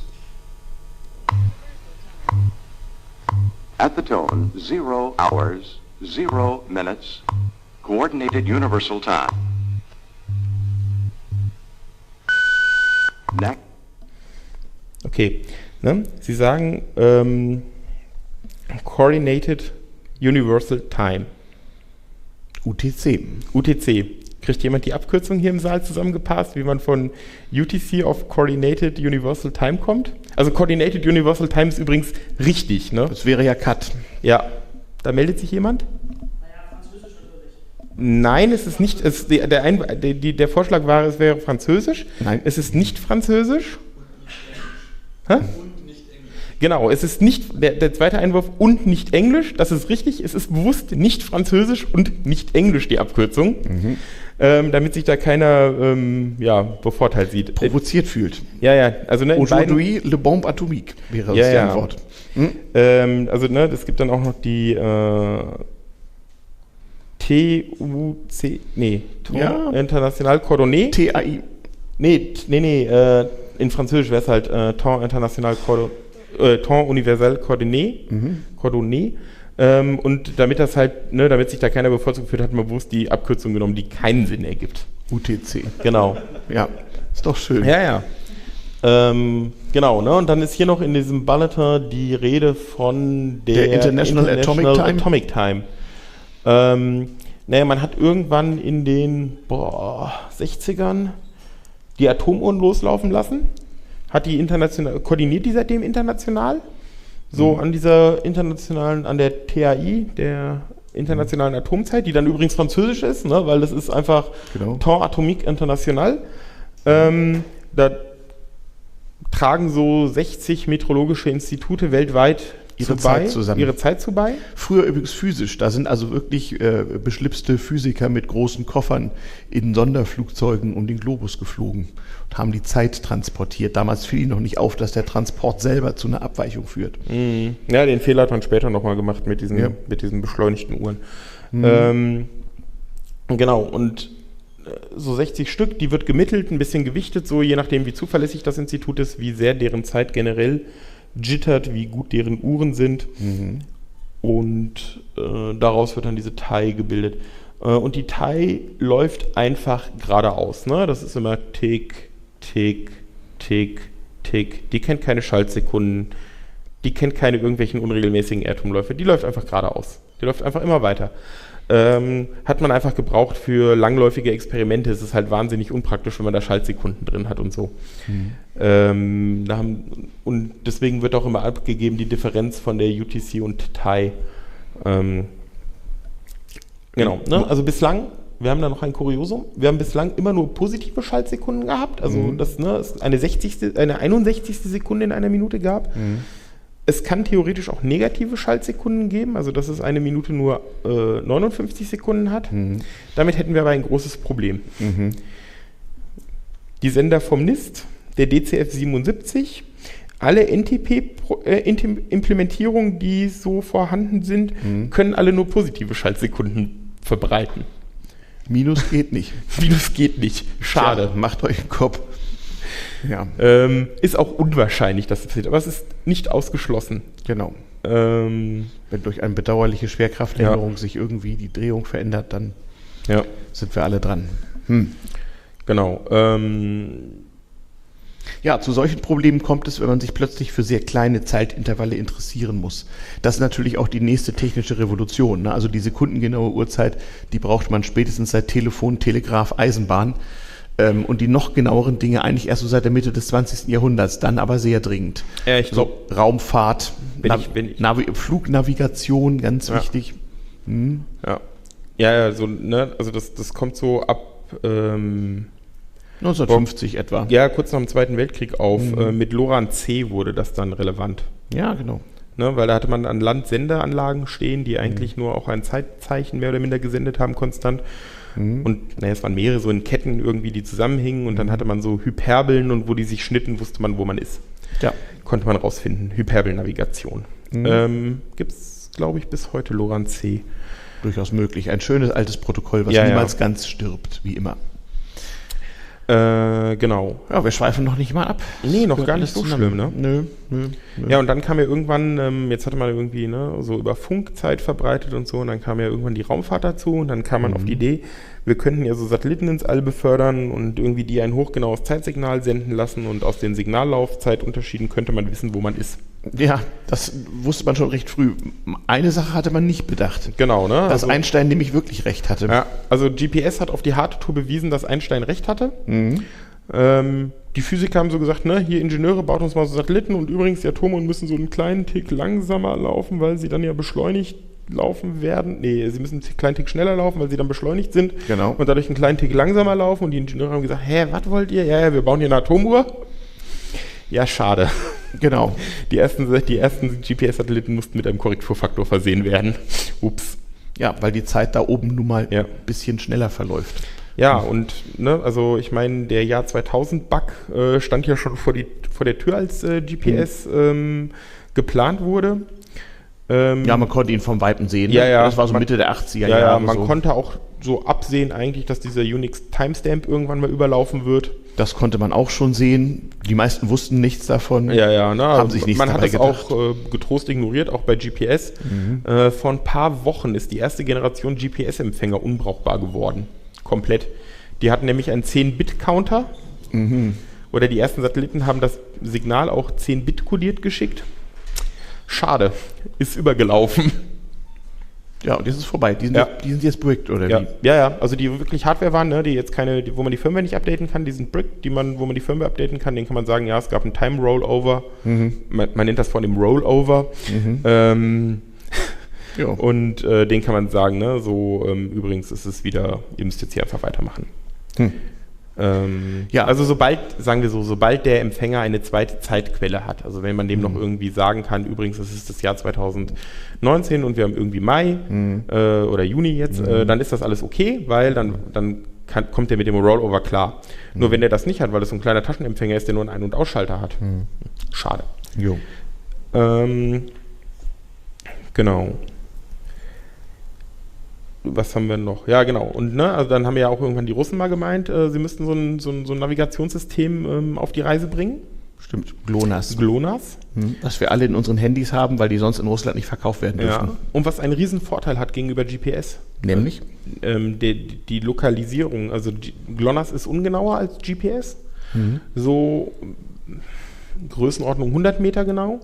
[SPEAKER 5] At the tone 0 hours, 0 minutes, coordinated universal time. Next.
[SPEAKER 3] Okay, ne? Sie sagen Coordinated Universal Time.
[SPEAKER 2] UTC.
[SPEAKER 3] Kriegt jemand die Abkürzung hier im Saal zusammengepasst, wie man von UTC auf Coordinated Universal Time kommt? Also Coordinated Universal Time ist übrigens richtig, ne?
[SPEAKER 2] Das wäre ja CUT.
[SPEAKER 3] Ja, Da meldet sich jemand? Nein, es ist nicht. Der Vorschlag war, es wäre Französisch.
[SPEAKER 2] Nein.
[SPEAKER 3] Es ist nicht Französisch. Hä?
[SPEAKER 1] Und nicht Englisch.
[SPEAKER 3] Genau, es ist nicht der zweite Einwurf und nicht Englisch. Das ist richtig. Es ist bewusst nicht Französisch und nicht Englisch die Abkürzung, damit sich da keiner bevorteilt sieht.
[SPEAKER 2] Provoziert fühlt.
[SPEAKER 3] Ja. Also ne,
[SPEAKER 2] Aujourd'hui, le bombe atomique wäre
[SPEAKER 3] Ja,
[SPEAKER 2] die
[SPEAKER 3] ja.
[SPEAKER 2] Antwort.
[SPEAKER 3] Es gibt dann auch noch die TUC, Ton International Cordonné.
[SPEAKER 2] TAI.
[SPEAKER 3] In Französisch wäre es halt Ton International Ton Universel Cordonné. Cordonné. Und damit das halt, damit sich da keiner bevorzugt fühlt, hat man bewusst die Abkürzung genommen, die keinen Sinn ergibt.
[SPEAKER 2] UTC.
[SPEAKER 3] Genau.
[SPEAKER 2] Ja, ist doch schön.
[SPEAKER 3] Ja. Genau, ne? Und dann ist hier noch in diesem Bulletin die Rede von der
[SPEAKER 2] International Atomic
[SPEAKER 3] Time. Man hat irgendwann in den 60ern die Atomuhren loslaufen lassen, hat die international, koordiniert die seitdem international, so an dieser internationalen, an der TAI, der internationalen Atomzeit, die dann übrigens französisch ist, ne? Weil das ist einfach Temps Atomique International. Da tragen so 60 meteorologische Institute weltweit ihre Zeit zu bei.
[SPEAKER 2] Früher übrigens physisch. Da sind also wirklich beschlipste Physiker mit großen Koffern in Sonderflugzeugen um den Globus geflogen und haben die Zeit transportiert. Damals fiel ihnen noch nicht auf, dass der Transport selber zu einer Abweichung führt.
[SPEAKER 3] Ja, den Fehler hat man später nochmal gemacht mit diesen beschleunigten Uhren. Genau, und so 60 Stück, die wird gemittelt, ein bisschen gewichtet, so je nachdem, wie zuverlässig das Institut ist, wie sehr deren Zeit generell jittert, wie gut deren Uhren sind. Und daraus wird dann diese TAI gebildet. Und die TAI läuft einfach geradeaus. Ne? Das ist immer Tick, Tick, Tick, Tick. Die kennt keine Schaltsekunden, die kennt keine irgendwelchen unregelmäßigen Erdumläufe. Die läuft einfach geradeaus. Die läuft einfach immer weiter. Hat man einfach gebraucht für langläufige Experimente. Es ist halt wahnsinnig unpraktisch, wenn man da Schaltsekunden drin hat und so. Und deswegen wird auch immer abgegeben die Differenz von der UTC und TAI. Genau, ne? Also bislang, wir haben da noch ein Kuriosum, wir haben bislang immer nur positive Schaltsekunden gehabt, also dass es eine 61. Sekunde in einer Minute gab. Es kann theoretisch auch negative Schaltsekunden geben, also dass es eine Minute nur 59 Sekunden hat. Damit hätten wir aber ein großes Problem. Die Sender vom NIST, der DCF 77, alle NTP-Implementierungen, die so vorhanden sind, können alle nur positive Schaltsekunden verbreiten.
[SPEAKER 2] Minus geht nicht.
[SPEAKER 3] Minus geht nicht. Schade.
[SPEAKER 2] Tja, macht euch einen Kopf. Ja.
[SPEAKER 3] Ist auch unwahrscheinlich, dass das passiert, aber es ist nicht ausgeschlossen.
[SPEAKER 2] Genau. Wenn durch eine bedauerliche Schwerkraftänderung sich irgendwie die Drehung verändert, dann sind wir alle dran.
[SPEAKER 3] Genau.
[SPEAKER 2] Ja, zu solchen Problemen kommt es, wenn man sich plötzlich für sehr kleine Zeitintervalle interessieren muss. Das ist natürlich auch die nächste technische Revolution. Ne? Also die sekundengenaue Uhrzeit, die braucht man spätestens seit Telefon, Telegraph, Eisenbahn. Und die noch genaueren Dinge eigentlich erst so seit der Mitte des 20. Jahrhunderts, dann aber sehr dringend.
[SPEAKER 3] Ja, ich glaube,
[SPEAKER 2] Raumfahrt, Flugnavigation, ganz wichtig.
[SPEAKER 3] Ja, so, ne, also das kommt so ab
[SPEAKER 2] 1950 etwa.
[SPEAKER 3] Ja, kurz nach dem Zweiten Weltkrieg auf. Mit LORAN C wurde das dann relevant.
[SPEAKER 2] Ja, genau.
[SPEAKER 3] Ne, weil da hatte man an Land Sendeanlagen stehen, die eigentlich nur auch ein Zeitzeichen mehr oder minder gesendet haben, konstant. Und es waren mehrere so in Ketten irgendwie, die zusammenhingen und dann hatte man so Hyperbeln und wo die sich schnitten, wusste man, wo man ist. Ja. Konnte man rausfinden. Hyperbelnavigation. Gibt es, glaube ich, bis heute LORAN C.
[SPEAKER 2] Durchaus möglich. Ein schönes altes Protokoll, was niemals ganz stirbt, wie immer.
[SPEAKER 3] Genau.
[SPEAKER 2] Ja, wir schweifen noch nicht mal ab.
[SPEAKER 3] Nee, noch gar nicht so schlimm, ne?
[SPEAKER 2] Nö.
[SPEAKER 3] Ja, und dann kam ja irgendwann, jetzt hatte man irgendwie so über Funkzeit verbreitet und so, und dann kam ja irgendwann die Raumfahrt dazu und dann kam man auf die Idee, wir könnten ja so Satelliten ins All befördern und irgendwie die ein hochgenaues Zeitsignal senden lassen und aus den Signallaufzeitunterschieden könnte man wissen, wo man ist.
[SPEAKER 2] Ja, das wusste man schon recht früh. Eine Sache hatte man nicht bedacht.
[SPEAKER 3] Genau, ne?
[SPEAKER 2] Dass Einstein nämlich wirklich recht hatte.
[SPEAKER 3] Ja, also GPS hat auf die harte Tour bewiesen, dass Einstein recht hatte. Die Physiker haben so gesagt, ne, hier Ingenieure, baut uns mal so Satelliten und übrigens die Atome müssen so einen kleinen Tick langsamer laufen, weil sie dann ja beschleunigt laufen werden. Nee, sie müssen einen kleinen Tick schneller laufen, weil sie dann beschleunigt sind.
[SPEAKER 2] Genau.
[SPEAKER 3] Und dadurch einen kleinen Tick langsamer laufen. Und die Ingenieure haben gesagt, was wollt ihr? Ja, wir bauen hier eine Atomuhr. Ja, schade.
[SPEAKER 2] Genau.
[SPEAKER 3] Die ersten GPS-Satelliten mussten mit einem Korrekturfaktor versehen werden. Ups.
[SPEAKER 2] Ja, weil die Zeit da oben nun mal
[SPEAKER 3] Ja.
[SPEAKER 2] ein bisschen schneller verläuft.
[SPEAKER 3] Ja, und also ich meine, der Jahr 2000-Bug stand ja schon vor der Tür, als GPS geplant wurde.
[SPEAKER 2] Ja, man konnte ihn vom Weitem sehen. Ne?
[SPEAKER 3] Ja, ja.
[SPEAKER 2] Das war so Mitte der 80er
[SPEAKER 3] Ja,
[SPEAKER 2] Jahre.
[SPEAKER 3] man
[SPEAKER 2] so.
[SPEAKER 3] konnte auch so absehen eigentlich, dass dieser Unix Timestamp irgendwann mal überlaufen wird.
[SPEAKER 2] Das konnte man auch schon sehen. Die meisten wussten nichts davon.
[SPEAKER 3] Ja, ne?
[SPEAKER 2] Haben sich nichts
[SPEAKER 3] Man hat
[SPEAKER 2] dabei
[SPEAKER 3] das
[SPEAKER 2] gedacht.
[SPEAKER 3] auch getrost ignoriert, auch bei GPS. Vor ein paar Wochen ist die erste Generation GPS-Empfänger unbrauchbar geworden. Komplett. Die hatten nämlich einen 10-Bit-Counter. Oder die ersten Satelliten haben das Signal auch 10-Bit kodiert geschickt. Schade. Ist übergelaufen.
[SPEAKER 2] Ja, und jetzt ist es vorbei. Die sind jetzt bricked, oder
[SPEAKER 3] Ja.
[SPEAKER 2] wie?
[SPEAKER 3] Ja, also die wirklich Hardware waren, ne, die jetzt wo man die Firmware nicht updaten kann, die sind bricked, wo man die Firmware updaten kann, den kann man sagen, ja, es gab einen Time Rollover. Man nennt das von dem Rollover.
[SPEAKER 2] Ja.
[SPEAKER 3] Und den kann man sagen, ne, so übrigens ist es wieder, ihr müsst jetzt hier einfach weitermachen.
[SPEAKER 2] Ja.
[SPEAKER 3] Also sobald der Empfänger eine zweite Zeitquelle hat, also wenn man dem noch irgendwie sagen kann, übrigens, es ist das Jahr 2019 und wir haben irgendwie Mai oder Juni jetzt, dann ist das alles okay, weil dann kommt der mit dem Rollover klar. Nur wenn der das nicht hat, weil es so ein kleiner Taschenempfänger ist, der nur einen Ein- und Ausschalter hat. Schade.
[SPEAKER 2] Jo.
[SPEAKER 3] Genau. Was haben wir noch? Ja, genau. Und also dann haben ja auch irgendwann die Russen mal gemeint, sie müssten so ein Navigationssystem auf die Reise bringen.
[SPEAKER 2] Stimmt. GLONASS.
[SPEAKER 3] GLONASS.
[SPEAKER 2] Was wir alle in unseren Handys haben, weil die sonst in Russland nicht verkauft werden dürfen.
[SPEAKER 3] Ja. Und was einen riesen Vorteil hat gegenüber GPS.
[SPEAKER 2] Nämlich?
[SPEAKER 3] Die Lokalisierung. Also GLONASS ist ungenauer als GPS. So Größenordnung 100 Meter genau.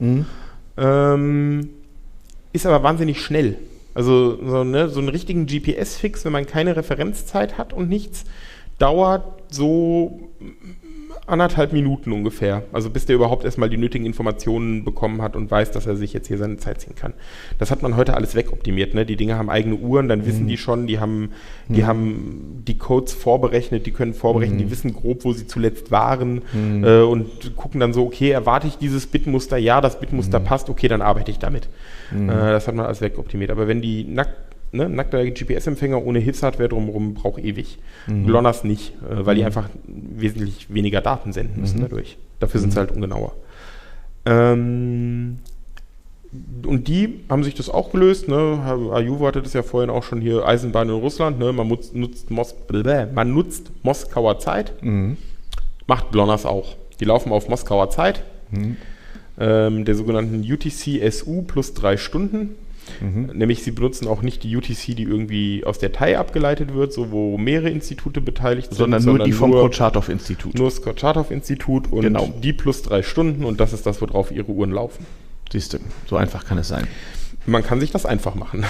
[SPEAKER 3] Ist aber wahnsinnig schnell. Also so einen richtigen GPS-Fix, wenn man keine Referenzzeit hat und nichts, dauert so 1,5 Minuten ungefähr. Also bis der überhaupt erstmal die nötigen Informationen bekommen hat und weiß, dass er sich jetzt hier seine Zeit ziehen kann. Das hat man heute alles wegoptimiert. Ne? Die Dinge haben eigene Uhren, dann wissen die schon, die haben die Codes vorberechnet, die können vorberechnen, die wissen grob, wo sie zuletzt waren und gucken dann so, okay, erwarte ich dieses Bitmuster? Ja, das Bitmuster passt, okay, dann arbeite ich damit. Das hat man alles wegoptimiert. Aber wenn die nackter GPS-Empfänger ohne Hilfshardware drumherum braucht ewig. GLONASS nicht, weil die einfach wesentlich weniger Daten senden müssen dadurch. Dafür sind sie halt ungenauer. Und die haben sich das auch gelöst. Ne? Ajuvo hatte das ja vorhin auch schon hier, Eisenbahn in Russland. Ne? Man nutzt Moskauer Zeit. Macht GLONASS auch. Die laufen auf Moskauer Zeit. Der sogenannten UTC-SU plus 3 Stunden. Nämlich sie benutzen auch nicht die UTC, die irgendwie aus der TAI abgeleitet wird, so wo mehrere Institute beteiligt sind.
[SPEAKER 2] Sondern nur die vom Kurtschatow-Institut.
[SPEAKER 3] Nur das Kurtschatow-Institut und die plus 3 Stunden und das ist das, worauf ihre Uhren laufen.
[SPEAKER 2] Siehst du, so einfach kann es sein.
[SPEAKER 3] Man kann sich das einfach machen.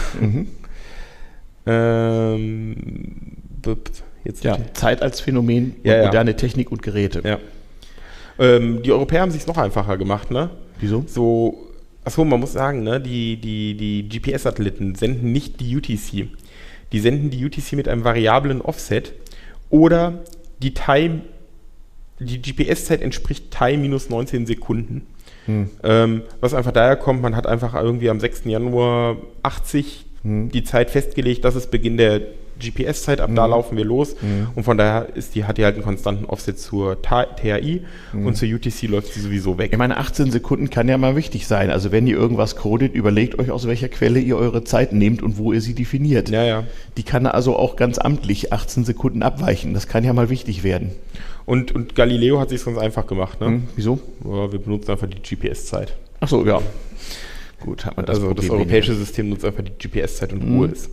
[SPEAKER 3] Jetzt
[SPEAKER 2] Zeit als Phänomen und moderne Technik und Geräte.
[SPEAKER 3] Ja. Die Europäer haben es sich noch einfacher gemacht, ne?
[SPEAKER 2] Wieso?
[SPEAKER 3] Achso, man muss sagen, ne, die GPS-Satelliten senden nicht die UTC. Die senden die UTC mit einem variablen Offset oder die GPS-Zeit entspricht TAI minus 19 Sekunden. Was einfach daher kommt, man hat einfach irgendwie am 6. Januar 80 die Zeit festgelegt, das ist Beginn der GPS-Zeit, ab da laufen wir los und von daher hat die halt einen konstanten Offset zur TAI und zur UTC läuft sie sowieso weg.
[SPEAKER 2] Ich meine, 18 Sekunden kann ja mal wichtig sein. Also wenn ihr irgendwas codet, überlegt euch, aus welcher Quelle ihr eure Zeit nehmt und wo ihr sie definiert.
[SPEAKER 3] Ja.
[SPEAKER 2] Die kann also auch ganz amtlich 18 Sekunden abweichen. Das kann ja mal wichtig werden.
[SPEAKER 3] Und Galileo hat sich ganz einfach gemacht. Ne?
[SPEAKER 2] Wieso?
[SPEAKER 3] Ja, wir benutzen einfach die GPS-Zeit.
[SPEAKER 2] Ach so, ja. Gut, hat man das
[SPEAKER 3] Also
[SPEAKER 2] Problem
[SPEAKER 3] das europäische
[SPEAKER 2] weniger.
[SPEAKER 3] System nutzt einfach die GPS-Zeit und Ruhe ist.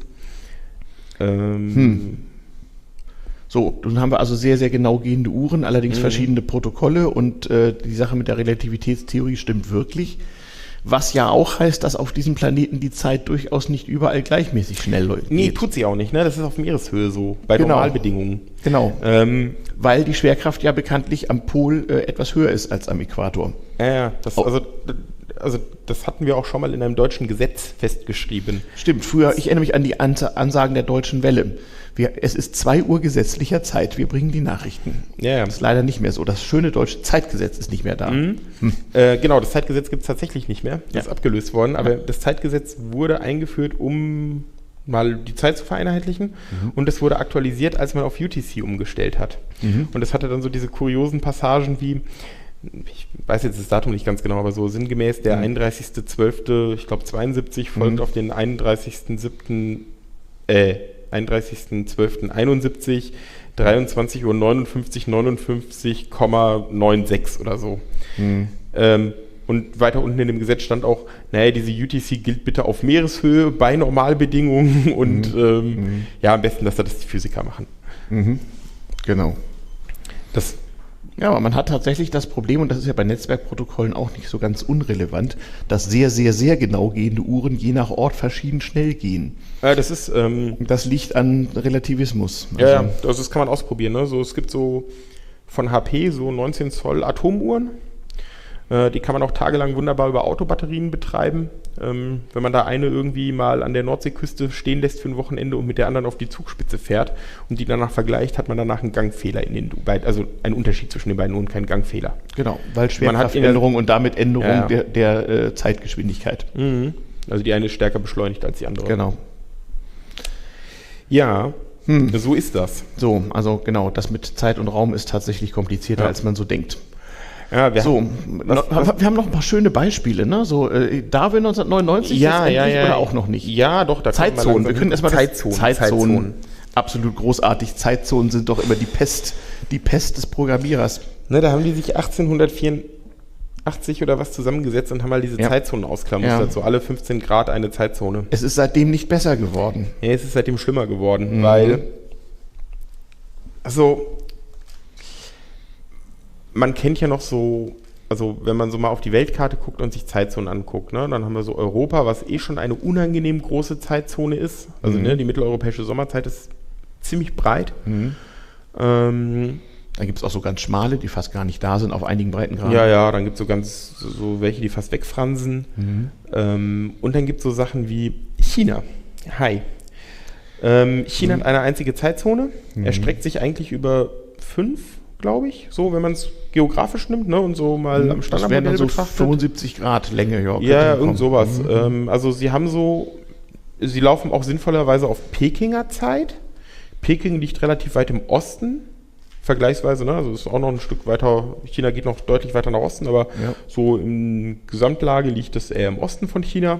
[SPEAKER 2] So, nun haben wir also sehr, sehr genau gehende Uhren, allerdings verschiedene Protokolle und die Sache mit der Relativitätstheorie stimmt wirklich. Was ja auch heißt, dass auf diesem Planeten die Zeit durchaus nicht überall gleichmäßig schnell läuft.
[SPEAKER 3] Nee, tut sie auch nicht, ne? Das ist auf Meereshöhe so, bei Normalbedingungen.
[SPEAKER 2] Genau, weil die Schwerkraft ja bekanntlich am Pol etwas höher ist als am Äquator.
[SPEAKER 3] Ja, also das hatten wir auch schon mal in einem deutschen Gesetz festgeschrieben.
[SPEAKER 2] Stimmt, früher, ich erinnere mich an die Ansagen der Deutschen Welle. Es ist 2 Uhr gesetzlicher Zeit, wir bringen die Nachrichten.
[SPEAKER 3] Ja.
[SPEAKER 2] Das ist leider nicht mehr so. Das schöne deutsche Zeitgesetz ist nicht mehr da.
[SPEAKER 3] Genau, das Zeitgesetz gibt es tatsächlich nicht mehr. Das ist abgelöst worden, aber das Zeitgesetz wurde eingeführt, um mal die Zeit zu vereinheitlichen und es wurde aktualisiert, als man auf UTC umgestellt hat. Und es hatte dann so diese kuriosen Passagen wie, ich weiß jetzt das Datum nicht ganz genau, aber so sinngemäß der 31.12., ich glaube 72, folgt auf den 31.12.71, 23 Uhr 59,96 oder so. Und weiter unten in dem Gesetz stand auch, naja, diese UTC gilt bitte auf Meereshöhe bei Normalbedingungen und ja, am besten, dass das die Physiker machen.
[SPEAKER 2] Genau.
[SPEAKER 3] Das
[SPEAKER 2] Ja, aber man hat tatsächlich das Problem, und das ist ja bei Netzwerkprotokollen auch nicht so ganz unrelevant, dass sehr, sehr, sehr genau gehende Uhren je nach Ort verschieden schnell gehen.
[SPEAKER 3] das ist
[SPEAKER 2] Das liegt an Relativismus.
[SPEAKER 3] ja, also das kann man ausprobieren. Ne? So, es gibt so von HP so 19 Zoll Atomuhren. Die kann man auch tagelang wunderbar über Autobatterien betreiben. Wenn man da eine irgendwie mal an der Nordseeküste stehen lässt für ein Wochenende und mit der anderen auf die Zugspitze fährt und die danach vergleicht, hat man danach einen Gangfehler in den beiden, also einen Unterschied zwischen den beiden Uhren, keinen Gangfehler.
[SPEAKER 2] Genau, weil Schwerkraftänderung und damit Änderung der Zeitgeschwindigkeit.
[SPEAKER 3] Also die eine ist stärker beschleunigt als die andere.
[SPEAKER 2] Genau.
[SPEAKER 3] Ja, so ist das.
[SPEAKER 2] So, also genau, das mit Zeit und Raum ist tatsächlich komplizierter, als man so denkt.
[SPEAKER 3] Ja, wir
[SPEAKER 2] Wir haben noch ein paar schöne Beispiele, ne? So Darwin 1999 oder auch noch nicht?
[SPEAKER 3] Ja, doch. Da
[SPEAKER 2] Zeitzonen. Wir können erstmal
[SPEAKER 3] Zeitzonen.
[SPEAKER 2] Absolut großartig. Zeitzonen sind doch immer die Pest des Programmierers.
[SPEAKER 3] Ne, da haben die sich 1884 oder was zusammengesetzt und haben mal diese Zeitzonen ausklamustert. So alle 15 Grad eine Zeitzone.
[SPEAKER 2] Es ist seitdem nicht besser geworden.
[SPEAKER 3] Ja, es ist seitdem schlimmer geworden, weil man kennt ja noch so, also wenn man so mal auf die Weltkarte guckt und sich Zeitzonen anguckt, ne, dann haben wir so Europa, was eh schon eine unangenehm große Zeitzone ist. Also die mitteleuropäische Sommerzeit ist ziemlich breit.
[SPEAKER 2] Dann gibt es auch so ganz schmale, die fast gar nicht da sind, auf einigen Breitengraden.
[SPEAKER 3] Ja, dann gibt es so welche, die fast wegfransen. Und dann gibt es so Sachen wie China. Hi. China hat eine einzige Zeitzone. Erstreckt sich eigentlich über 5, glaube ich, so, wenn man es geografisch nimmt, ne, und so mal am Standardmodell
[SPEAKER 2] das wären dann so
[SPEAKER 3] betrachtet.
[SPEAKER 2] 75 Grad Länge,
[SPEAKER 3] Ja, irgend sowas. Also sie laufen auch sinnvollerweise auf Pekinger Zeit. Peking liegt relativ weit im Osten, vergleichsweise, ne, also ist auch noch ein Stück weiter, China geht noch deutlich weiter nach Osten, aber so in Gesamtlage liegt es eher im Osten von China.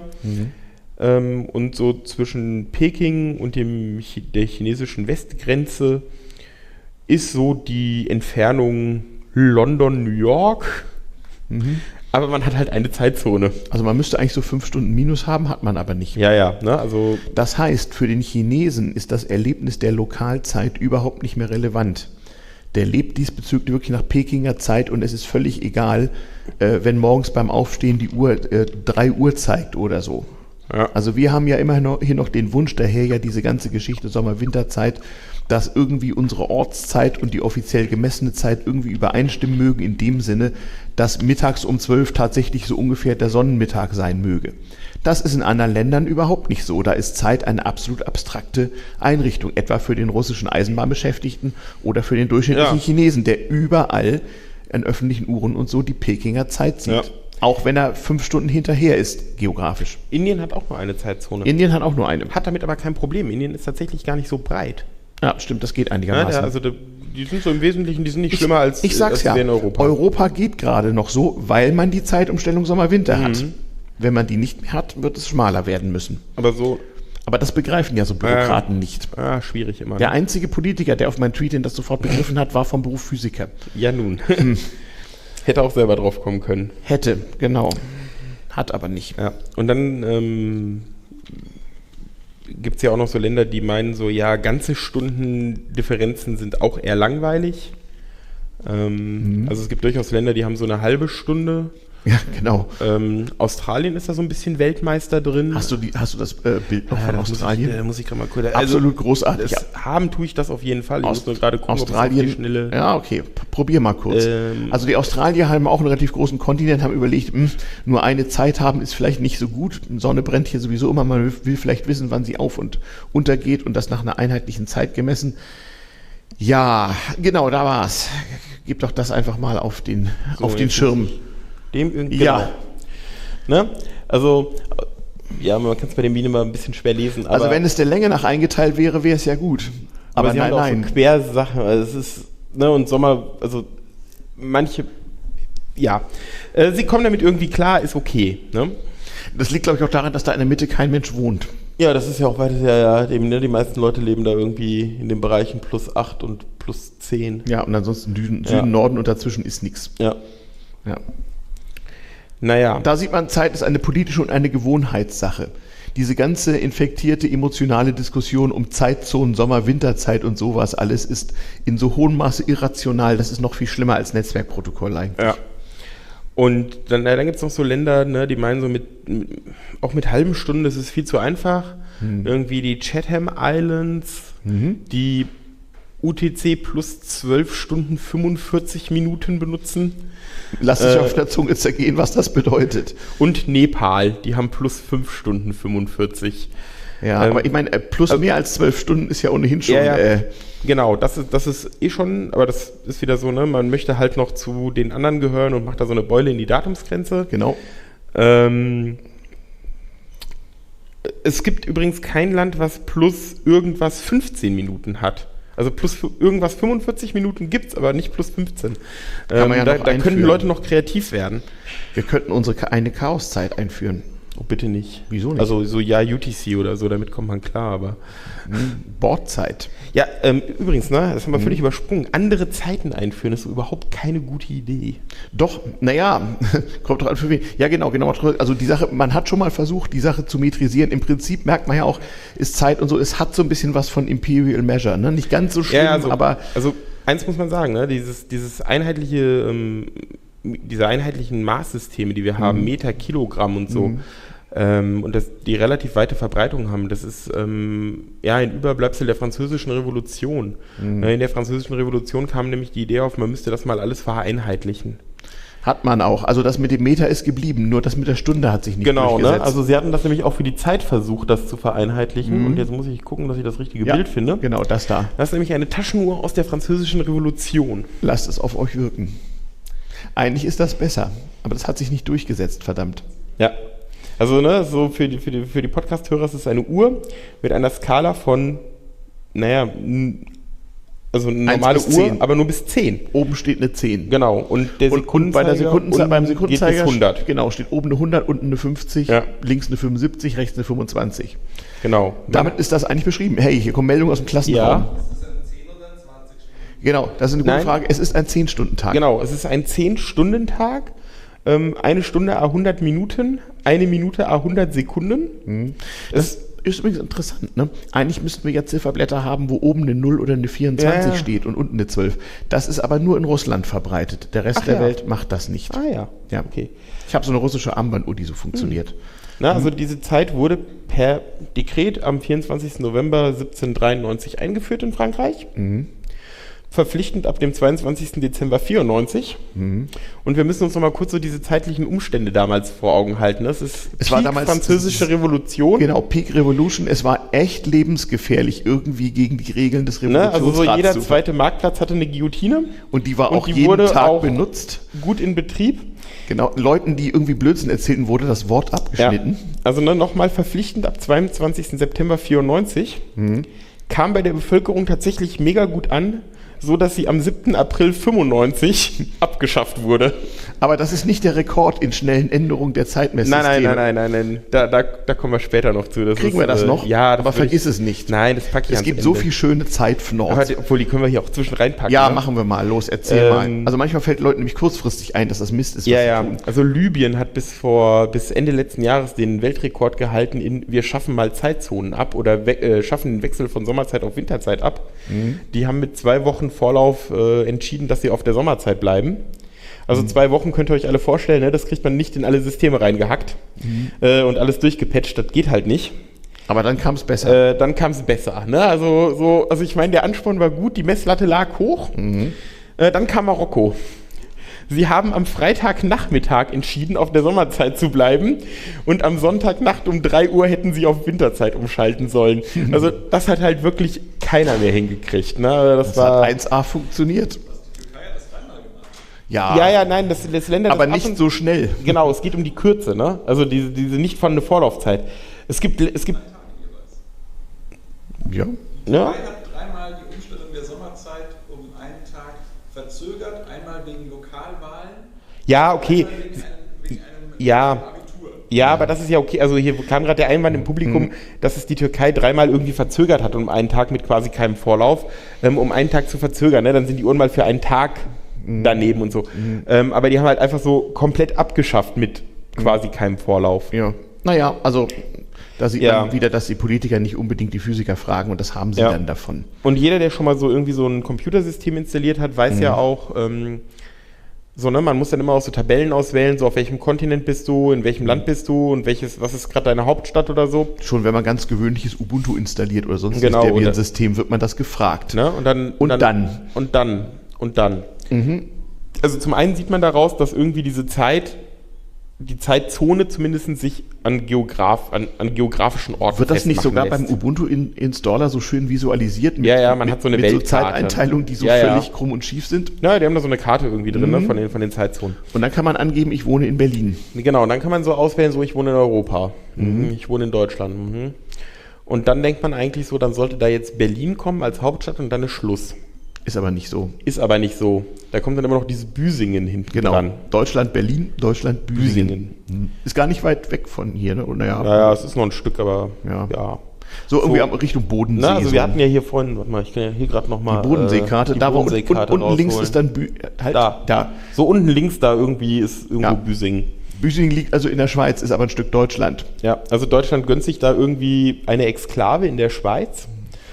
[SPEAKER 3] Und so zwischen Peking und der chinesischen Westgrenze ist so die Entfernung London-New York, aber man hat halt eine Zeitzone.
[SPEAKER 2] Also man müsste eigentlich so 5 Stunden Minus haben, hat man aber nicht.
[SPEAKER 3] Ja, ne, also
[SPEAKER 2] das heißt, für den Chinesen ist das Erlebnis der Lokalzeit überhaupt nicht mehr relevant. Der lebt diesbezüglich wirklich nach Pekinger Zeit und es ist völlig egal, wenn morgens beim Aufstehen die Uhr 3 Uhr zeigt oder so.
[SPEAKER 3] Ja.
[SPEAKER 2] Also wir haben ja immer hier noch den Wunsch, daher ja diese ganze Geschichte Sommer-Winterzeit, dass irgendwie unsere Ortszeit und die offiziell gemessene Zeit irgendwie übereinstimmen mögen, in dem Sinne, dass mittags um 12 tatsächlich so ungefähr der Sonnenmittag sein möge. Das ist in anderen Ländern überhaupt nicht so. Da ist Zeit eine absolut abstrakte Einrichtung, etwa für den russischen Eisenbahnbeschäftigten oder für den durchschnittlichen Chinesen, der überall an öffentlichen Uhren und so die Pekinger Zeit sieht. Ja. Auch wenn er 5 Stunden hinterher ist, geografisch.
[SPEAKER 3] Indien hat auch nur eine Zeitzone.
[SPEAKER 2] Indien hat auch nur eine.
[SPEAKER 3] Hat damit aber kein Problem. Indien ist tatsächlich gar nicht so breit.
[SPEAKER 2] Ja, stimmt, das geht einigermaßen.
[SPEAKER 3] Ja, also die sind so im Wesentlichen, die sind nicht schlimmer als
[SPEAKER 2] ich sag's ja,
[SPEAKER 3] in Europa.
[SPEAKER 2] Europa geht gerade noch so, weil man die Zeitumstellung Sommer-Winter hat. Wenn man die nicht mehr hat, wird es schmaler werden müssen. Aber das begreifen ja so Bürokraten nicht.
[SPEAKER 3] Schwierig immer.
[SPEAKER 2] Der einzige Politiker, der auf meinen Tweet das sofort begriffen hat, war vom Beruf Physiker.
[SPEAKER 3] Ja nun. Hätte auch selber drauf kommen können.
[SPEAKER 2] Hätte, genau. Hat aber nicht.
[SPEAKER 3] Ja. Und dann gibt es ja auch noch so Länder, die meinen so, ja, ganze Stundendifferenzen sind auch eher langweilig. Also es gibt durchaus Länder, die haben so eine halbe Stunde.
[SPEAKER 2] Ja, genau.
[SPEAKER 3] Australien ist da so ein bisschen Weltmeister drin.
[SPEAKER 2] Hast du das Bild noch von Australien?
[SPEAKER 3] Muss ich gerade mal kurz.
[SPEAKER 2] Absolut großartig.
[SPEAKER 3] Haben tue ich das auf jeden Fall. Ich muss nur gerade gucken,
[SPEAKER 2] Australien,
[SPEAKER 3] ob es auf die Schnelle...
[SPEAKER 2] Ja, okay. Probier mal kurz. Also die Australier haben auch einen relativ großen Kontinent, haben überlegt, nur eine Zeit haben ist vielleicht nicht so gut. Sonne brennt hier sowieso immer. Man will vielleicht wissen, wann sie auf- und untergeht und das nach einer einheitlichen Zeit gemessen. Ja, genau, da war's. Gib doch das einfach mal auf den Schirm.
[SPEAKER 3] Dem irgendwie.
[SPEAKER 2] Ja.
[SPEAKER 3] Genau. Ne? Also, ja, man kann es bei dem Bienen immer ein bisschen schwer lesen. Aber
[SPEAKER 2] Also wenn es der Länge nach eingeteilt wäre, wäre es ja gut. Aber
[SPEAKER 3] sie
[SPEAKER 2] nein,
[SPEAKER 3] haben auch
[SPEAKER 2] nein.
[SPEAKER 3] so Quersachen. Also es ist, ne, und Sommer, also manche, ja. Sie kommen damit irgendwie klar, ist okay. Ne?
[SPEAKER 2] Das liegt, glaube ich, auch daran, dass da in der Mitte kein Mensch wohnt.
[SPEAKER 3] Ja, das ist ja auch weiter, ja, die meisten Leute leben da irgendwie in den Bereichen +8 und +10.
[SPEAKER 2] Ja, und ansonsten Süden,
[SPEAKER 3] Ja.
[SPEAKER 2] Norden und dazwischen ist nichts.
[SPEAKER 3] Ja.
[SPEAKER 2] Ja.
[SPEAKER 3] Naja.
[SPEAKER 2] Da sieht man, Zeit ist eine politische und eine Gewohnheitssache. Diese ganze infektierte, emotionale Diskussion um Zeitzonen, Sommer-, Winterzeit und sowas alles ist in so hohem Maße irrational. Das ist noch viel schlimmer als Netzwerkprotokoll eigentlich.
[SPEAKER 3] Ja. Und dann gibt es noch so Länder, ne, die meinen so auch mit halben Stunden, das ist viel zu einfach. Irgendwie die Chatham Islands, die UTC plus 12 Stunden 45 Minuten benutzen.
[SPEAKER 2] Lass dich auf der Zunge zergehen, was das bedeutet.
[SPEAKER 3] Und Nepal, die haben plus 5 Stunden 45.
[SPEAKER 2] Ja, aber ich meine, plus mehr als 12 Stunden ist ja ohnehin schon...
[SPEAKER 3] Ja. Genau, das ist eh schon, aber das ist wieder so, ne, man möchte halt noch zu den anderen gehören und macht da so eine Beule in die Datumsgrenze.
[SPEAKER 2] Genau.
[SPEAKER 3] Es gibt übrigens kein Land, was plus irgendwas 15 Minuten hat. Also plus irgendwas 45 Minuten gibt's, aber nicht plus 15.
[SPEAKER 2] Kann man ja noch
[SPEAKER 3] da können
[SPEAKER 2] einführen.
[SPEAKER 3] Leute noch kreativ werden.
[SPEAKER 2] Wir könnten eine Chaoszeit einführen.
[SPEAKER 3] Oh, bitte nicht.
[SPEAKER 2] Wieso nicht?
[SPEAKER 3] Also so ja UTC oder so, damit kommt man klar, aber...
[SPEAKER 2] Bordzeit.
[SPEAKER 3] Ja, übrigens, ne, das haben wir völlig übersprungen. Andere Zeiten einführen ist so überhaupt keine gute Idee.
[SPEAKER 2] Doch, naja, kommt doch an für wen. Ja, genau. Also die Sache, man hat schon mal versucht, die Sache zu metrisieren. Im Prinzip merkt man ja auch, ist Zeit und so, es hat so ein bisschen was von Imperial Measure, ne? Nicht ganz so schlimm,
[SPEAKER 3] Ja, also,
[SPEAKER 2] aber...
[SPEAKER 3] Also eins muss man sagen, ne, dieses einheitliche, diese einheitlichen Maßsysteme, die wir haben, Meter, Kilogramm und so, und die relativ weite Verbreitung haben, das ist ein Überbleibsel der Französischen Revolution. In der Französischen Revolution kam nämlich die Idee auf, man müsste das mal alles vereinheitlichen.
[SPEAKER 2] Hat man auch. Also das mit dem Meter ist geblieben, nur das mit der Stunde hat sich nicht durchgesetzt.
[SPEAKER 3] Ne? Also sie hatten das nämlich auch für die Zeit versucht, das zu vereinheitlichen. Und jetzt muss ich gucken, dass ich das richtige Bild finde.
[SPEAKER 2] Genau, das da.
[SPEAKER 3] Das ist nämlich eine Taschenuhr aus der Französischen Revolution.
[SPEAKER 2] Lasst es auf euch wirken. Eigentlich ist das besser, aber das hat sich nicht durchgesetzt, verdammt.
[SPEAKER 3] Ja. Also, ne, so für die Podcast-Hörer ist es eine Uhr mit einer Skala von, also eine normale Uhr,
[SPEAKER 2] 10.
[SPEAKER 3] aber nur bis 10.
[SPEAKER 2] Oben steht eine 10.
[SPEAKER 3] Genau. Und der
[SPEAKER 2] Und bei der beim Sekundenzeiger
[SPEAKER 3] geht bis 100.
[SPEAKER 2] Genau, steht oben eine 100, unten eine 50,
[SPEAKER 3] Ja.
[SPEAKER 2] links eine 75, rechts eine 25.
[SPEAKER 3] Genau.
[SPEAKER 2] Damit ist das eigentlich beschrieben. Hey, hier kommen Meldungen aus dem Klassenraum.
[SPEAKER 3] Ja.
[SPEAKER 2] Genau, das ist eine gute
[SPEAKER 3] Nein.
[SPEAKER 2] Frage. Es ist ein 10-Stunden-Tag.
[SPEAKER 3] Genau, es ist ein 10-Stunden-Tag, eine Stunde 100 Minuten, eine Minute 100 Sekunden.
[SPEAKER 2] Das ist übrigens interessant, ne? Eigentlich müssten wir ja Zifferblätter haben, wo oben eine 0 oder eine 24
[SPEAKER 3] Ja.
[SPEAKER 2] steht und unten eine 12. Das ist aber nur in Russland verbreitet. Der Rest
[SPEAKER 3] Ach
[SPEAKER 2] der
[SPEAKER 3] ja.
[SPEAKER 2] Welt macht das nicht.
[SPEAKER 3] Ah ja,
[SPEAKER 2] Ja.
[SPEAKER 3] okay.
[SPEAKER 2] Ich habe so eine russische Armbanduhr, die so funktioniert.
[SPEAKER 3] Na, also diese Zeit wurde per Dekret am 24. November 1793 eingeführt in Frankreich. Verpflichtend ab dem 22. Dezember 94. Und wir müssen uns noch mal kurz so diese zeitlichen Umstände damals vor Augen halten. Das ist
[SPEAKER 2] Es war
[SPEAKER 3] Peak
[SPEAKER 2] damals-
[SPEAKER 3] Französische Revolution.
[SPEAKER 2] Genau, Peak Revolution. Es war echt lebensgefährlich, irgendwie gegen die Regeln des
[SPEAKER 3] Ne?
[SPEAKER 2] Revolutionsrats
[SPEAKER 3] Also so jeder
[SPEAKER 2] zu
[SPEAKER 3] zweite Marktplatz hatte eine Guillotine.
[SPEAKER 2] Und die war
[SPEAKER 3] Und
[SPEAKER 2] auch
[SPEAKER 3] die
[SPEAKER 2] jeden
[SPEAKER 3] wurde
[SPEAKER 2] Tag
[SPEAKER 3] auch
[SPEAKER 2] benutzt.
[SPEAKER 3] Gut in Betrieb.
[SPEAKER 2] Genau, Leuten, die irgendwie Blödsinn erzählten, wurde das Wort abgeschnitten.
[SPEAKER 3] Also ne, nochmal verpflichtend ab 22. September 94. Kam bei der Bevölkerung tatsächlich mega gut an, so dass sie am 7. April 95 abgeschafft wurde.
[SPEAKER 2] Aber das ist nicht der Rekord in schnellen Änderungen der Zeitmesssysteme.
[SPEAKER 3] Nein. Da kommen wir später noch zu. Das
[SPEAKER 2] Kriegen
[SPEAKER 3] ist,
[SPEAKER 2] wir das noch?
[SPEAKER 3] Ja, das
[SPEAKER 2] aber
[SPEAKER 3] würde
[SPEAKER 2] vergiss es nicht.
[SPEAKER 3] Nein, das packe ich
[SPEAKER 2] Es
[SPEAKER 3] ans
[SPEAKER 2] gibt so
[SPEAKER 3] Ende.
[SPEAKER 2] viel schöne Zeitfnords.
[SPEAKER 3] Aber obwohl, die können wir hier auch zwischen reinpacken.
[SPEAKER 2] Ja,
[SPEAKER 3] ne?
[SPEAKER 2] machen wir mal. Los, erzähl mal.
[SPEAKER 3] Ähm,
[SPEAKER 2] Also manchmal fällt Leuten nämlich kurzfristig ein, dass das Mist ist, was
[SPEAKER 3] Ja,
[SPEAKER 2] sie
[SPEAKER 3] ja.
[SPEAKER 2] tun.
[SPEAKER 3] Also Libyen hat bis Ende letzten Jahres den Weltrekord gehalten in wir schaffen mal Zeitzonen ab oder schaffen den Wechsel von Sommerzeit auf Winterzeit ab. Die haben mit 2 Wochen Vorlauf entschieden, dass sie auf der Sommerzeit bleiben. Also 2 Wochen könnt ihr euch alle vorstellen, ne? Das kriegt man nicht in alle Systeme reingehackt und alles durchgepatcht, das geht halt nicht.
[SPEAKER 2] Aber dann kam es besser.
[SPEAKER 3] Dann kam es besser. Ne? Also ich meine, der Ansporn war gut, die Messlatte lag hoch. Dann kam Marokko. Sie haben am Freitagnachmittag entschieden, auf der Sommerzeit zu bleiben und am Sonntagnacht um 3 Uhr hätten sie auf Winterzeit umschalten sollen. Also das hat halt wirklich keiner mehr hingekriegt. Ne? Das war
[SPEAKER 2] hat 1A funktioniert.
[SPEAKER 3] Ja, nein, das Länder...
[SPEAKER 2] Aber
[SPEAKER 3] das
[SPEAKER 2] nicht so schnell.
[SPEAKER 3] Genau, es geht um die Kürze, ne? Also diese nicht von der Vorlaufzeit. Es gibt
[SPEAKER 2] Ja.
[SPEAKER 3] ja.
[SPEAKER 1] Hat dreimal die Umstellung der Sommerzeit um einen Tag verzögert, einmal wegen Lokalwahlen,
[SPEAKER 3] Ja, okay.
[SPEAKER 1] wegen einem
[SPEAKER 3] Ja.
[SPEAKER 1] Abitur.
[SPEAKER 3] Ja, aber das ist ja okay. Also hier kam gerade der Einwand im Publikum, dass es die Türkei 3-mal irgendwie verzögert hat um einen Tag mit quasi keinem Vorlauf, um einen Tag zu verzögern. Ne? Dann sind die Uhren mal für einen Tag daneben und so. Aber die haben halt einfach so komplett abgeschafft mit quasi keinem Vorlauf.
[SPEAKER 2] Ja. Naja, also da sieht
[SPEAKER 3] Ja.
[SPEAKER 2] man wieder, dass die Politiker nicht unbedingt die Physiker fragen und das haben sie
[SPEAKER 3] Ja.
[SPEAKER 2] dann davon.
[SPEAKER 3] Und jeder, der schon mal so irgendwie so ein Computersystem installiert hat, weiß ja auch, man muss dann immer auch so Tabellen auswählen, so auf welchem Kontinent bist du, in welchem Land bist du und was ist gerade deine Hauptstadt oder so.
[SPEAKER 2] Schon wenn man ganz gewöhnliches Ubuntu installiert oder sonst
[SPEAKER 3] Genau,
[SPEAKER 2] ein Debian-System, wird man das gefragt.
[SPEAKER 3] Ne? Und dann. Also zum einen sieht man daraus, dass irgendwie die Zeitzone zumindest sich an geografischen Orten
[SPEAKER 2] Wird das nicht
[SPEAKER 3] festmachen
[SPEAKER 2] sogar
[SPEAKER 3] lässt.
[SPEAKER 2] beim Ubuntu-Installer so schön visualisiert?
[SPEAKER 3] Ja, man hat so eine
[SPEAKER 2] mit so
[SPEAKER 3] Weltkarte.
[SPEAKER 2] Zeiteinteilungen, die so
[SPEAKER 3] Ja, ja.
[SPEAKER 2] völlig krumm und schief sind.
[SPEAKER 3] Ja, die haben da so eine Karte irgendwie drin, ne, von den Zeitzonen.
[SPEAKER 2] Und dann kann man angeben, ich wohne in Berlin.
[SPEAKER 3] Genau, und dann kann man so auswählen, so ich wohne in Europa, ich wohne in Deutschland. Und dann denkt man eigentlich so, dann sollte da jetzt Berlin kommen als Hauptstadt und dann ist Schluss.
[SPEAKER 2] Ist aber nicht so.
[SPEAKER 3] Ist aber nicht so. Da kommt dann immer noch dieses Büsingen hinten
[SPEAKER 2] Genau.
[SPEAKER 3] dran.
[SPEAKER 2] Deutschland, Berlin, Deutschland, Büsingen. Ist gar nicht weit weg von hier, ne? Und
[SPEAKER 3] Naja, es ist noch ein Stück, aber
[SPEAKER 2] Ja.
[SPEAKER 3] ja.
[SPEAKER 2] So irgendwie
[SPEAKER 3] So.
[SPEAKER 2] Richtung Bodensee.
[SPEAKER 3] Na, also
[SPEAKER 2] so.
[SPEAKER 3] wir hatten ja hier vorhin, warte mal, ich kann ja hier gerade nochmal
[SPEAKER 2] die Bodenseekarte.
[SPEAKER 3] die
[SPEAKER 2] Da war
[SPEAKER 3] Bodenseekarte
[SPEAKER 2] unten links
[SPEAKER 3] rausholen.
[SPEAKER 2] ist dann
[SPEAKER 3] da. So unten links da irgendwie ist irgendwo
[SPEAKER 2] Ja.
[SPEAKER 3] Büsingen.
[SPEAKER 2] Büsingen liegt also in der Schweiz, ist aber ein Stück Deutschland.
[SPEAKER 3] Ja, also Deutschland gönnt sich da irgendwie eine Exklave in der Schweiz.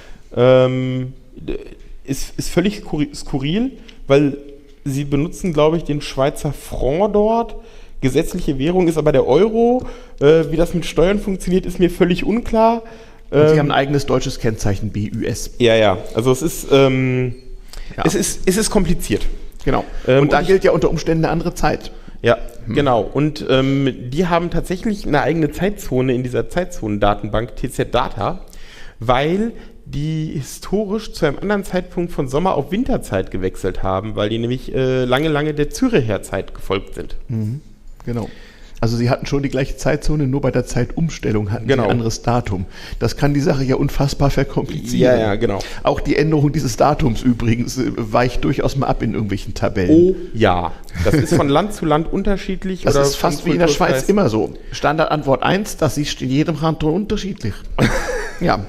[SPEAKER 3] Ist völlig skurril, weil sie benutzen, glaube ich, den Schweizer Franc dort. Gesetzliche Währung ist aber der Euro. Wie das mit Steuern funktioniert, ist mir völlig unklar.
[SPEAKER 2] Und sie haben ein eigenes deutsches Kennzeichen, BÜS.
[SPEAKER 3] Ja. Also es ist kompliziert.
[SPEAKER 2] Genau.
[SPEAKER 3] Und
[SPEAKER 2] Und da
[SPEAKER 3] ich-
[SPEAKER 2] gilt ja unter Umständen eine andere Zeit.
[SPEAKER 3] Ja, genau. Und die haben tatsächlich eine eigene Zeitzone in dieser Zeitzonendatenbank TZ Data, weil die historisch zu einem anderen Zeitpunkt von Sommer- auf Winterzeit gewechselt haben, weil die nämlich lange der Züricher Zeit gefolgt sind.
[SPEAKER 2] Genau. Also sie hatten schon die gleiche Zeitzone, nur bei der Zeitumstellung hatten
[SPEAKER 3] Genau.
[SPEAKER 2] sie ein anderes Datum. Das kann die Sache ja unfassbar verkomplizieren.
[SPEAKER 3] Ja, genau.
[SPEAKER 2] Auch die Änderung dieses Datums übrigens weicht durchaus mal ab in irgendwelchen Tabellen.
[SPEAKER 3] Oh ja, das ist von Land zu Land unterschiedlich.
[SPEAKER 2] Das
[SPEAKER 3] oder
[SPEAKER 2] ist
[SPEAKER 3] von
[SPEAKER 2] fast wie in der Schweiz
[SPEAKER 3] Kulturkreis.
[SPEAKER 2] immer so. Standardantwort 1, das ist in jedem Kanton unterschiedlich. Ja.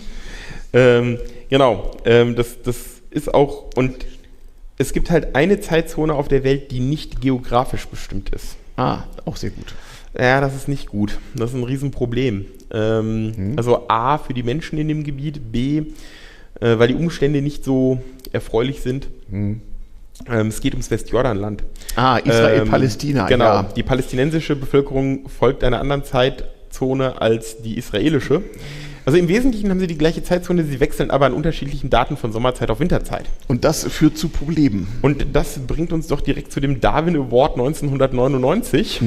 [SPEAKER 3] Genau, das ist auch, und es gibt halt eine Zeitzone auf der Welt, die nicht geografisch bestimmt ist.
[SPEAKER 2] Ah, auch sehr gut.
[SPEAKER 3] Ja, das ist nicht gut. Das ist ein Riesenproblem. Also A, für die Menschen in dem Gebiet, B, weil die Umstände nicht so erfreulich sind. Es geht ums Westjordanland.
[SPEAKER 2] Ah, Israel-Palästina,
[SPEAKER 3] Genau,
[SPEAKER 2] ja.
[SPEAKER 3] die palästinensische Bevölkerung folgt einer anderen Zeitzone als die israelische. Also im Wesentlichen haben sie die gleiche Zeitzone, sie wechseln aber an unterschiedlichen Daten von Sommerzeit auf Winterzeit.
[SPEAKER 2] Und das führt zu Problemen.
[SPEAKER 3] Und das bringt uns doch direkt zu dem Darwin Award 1999.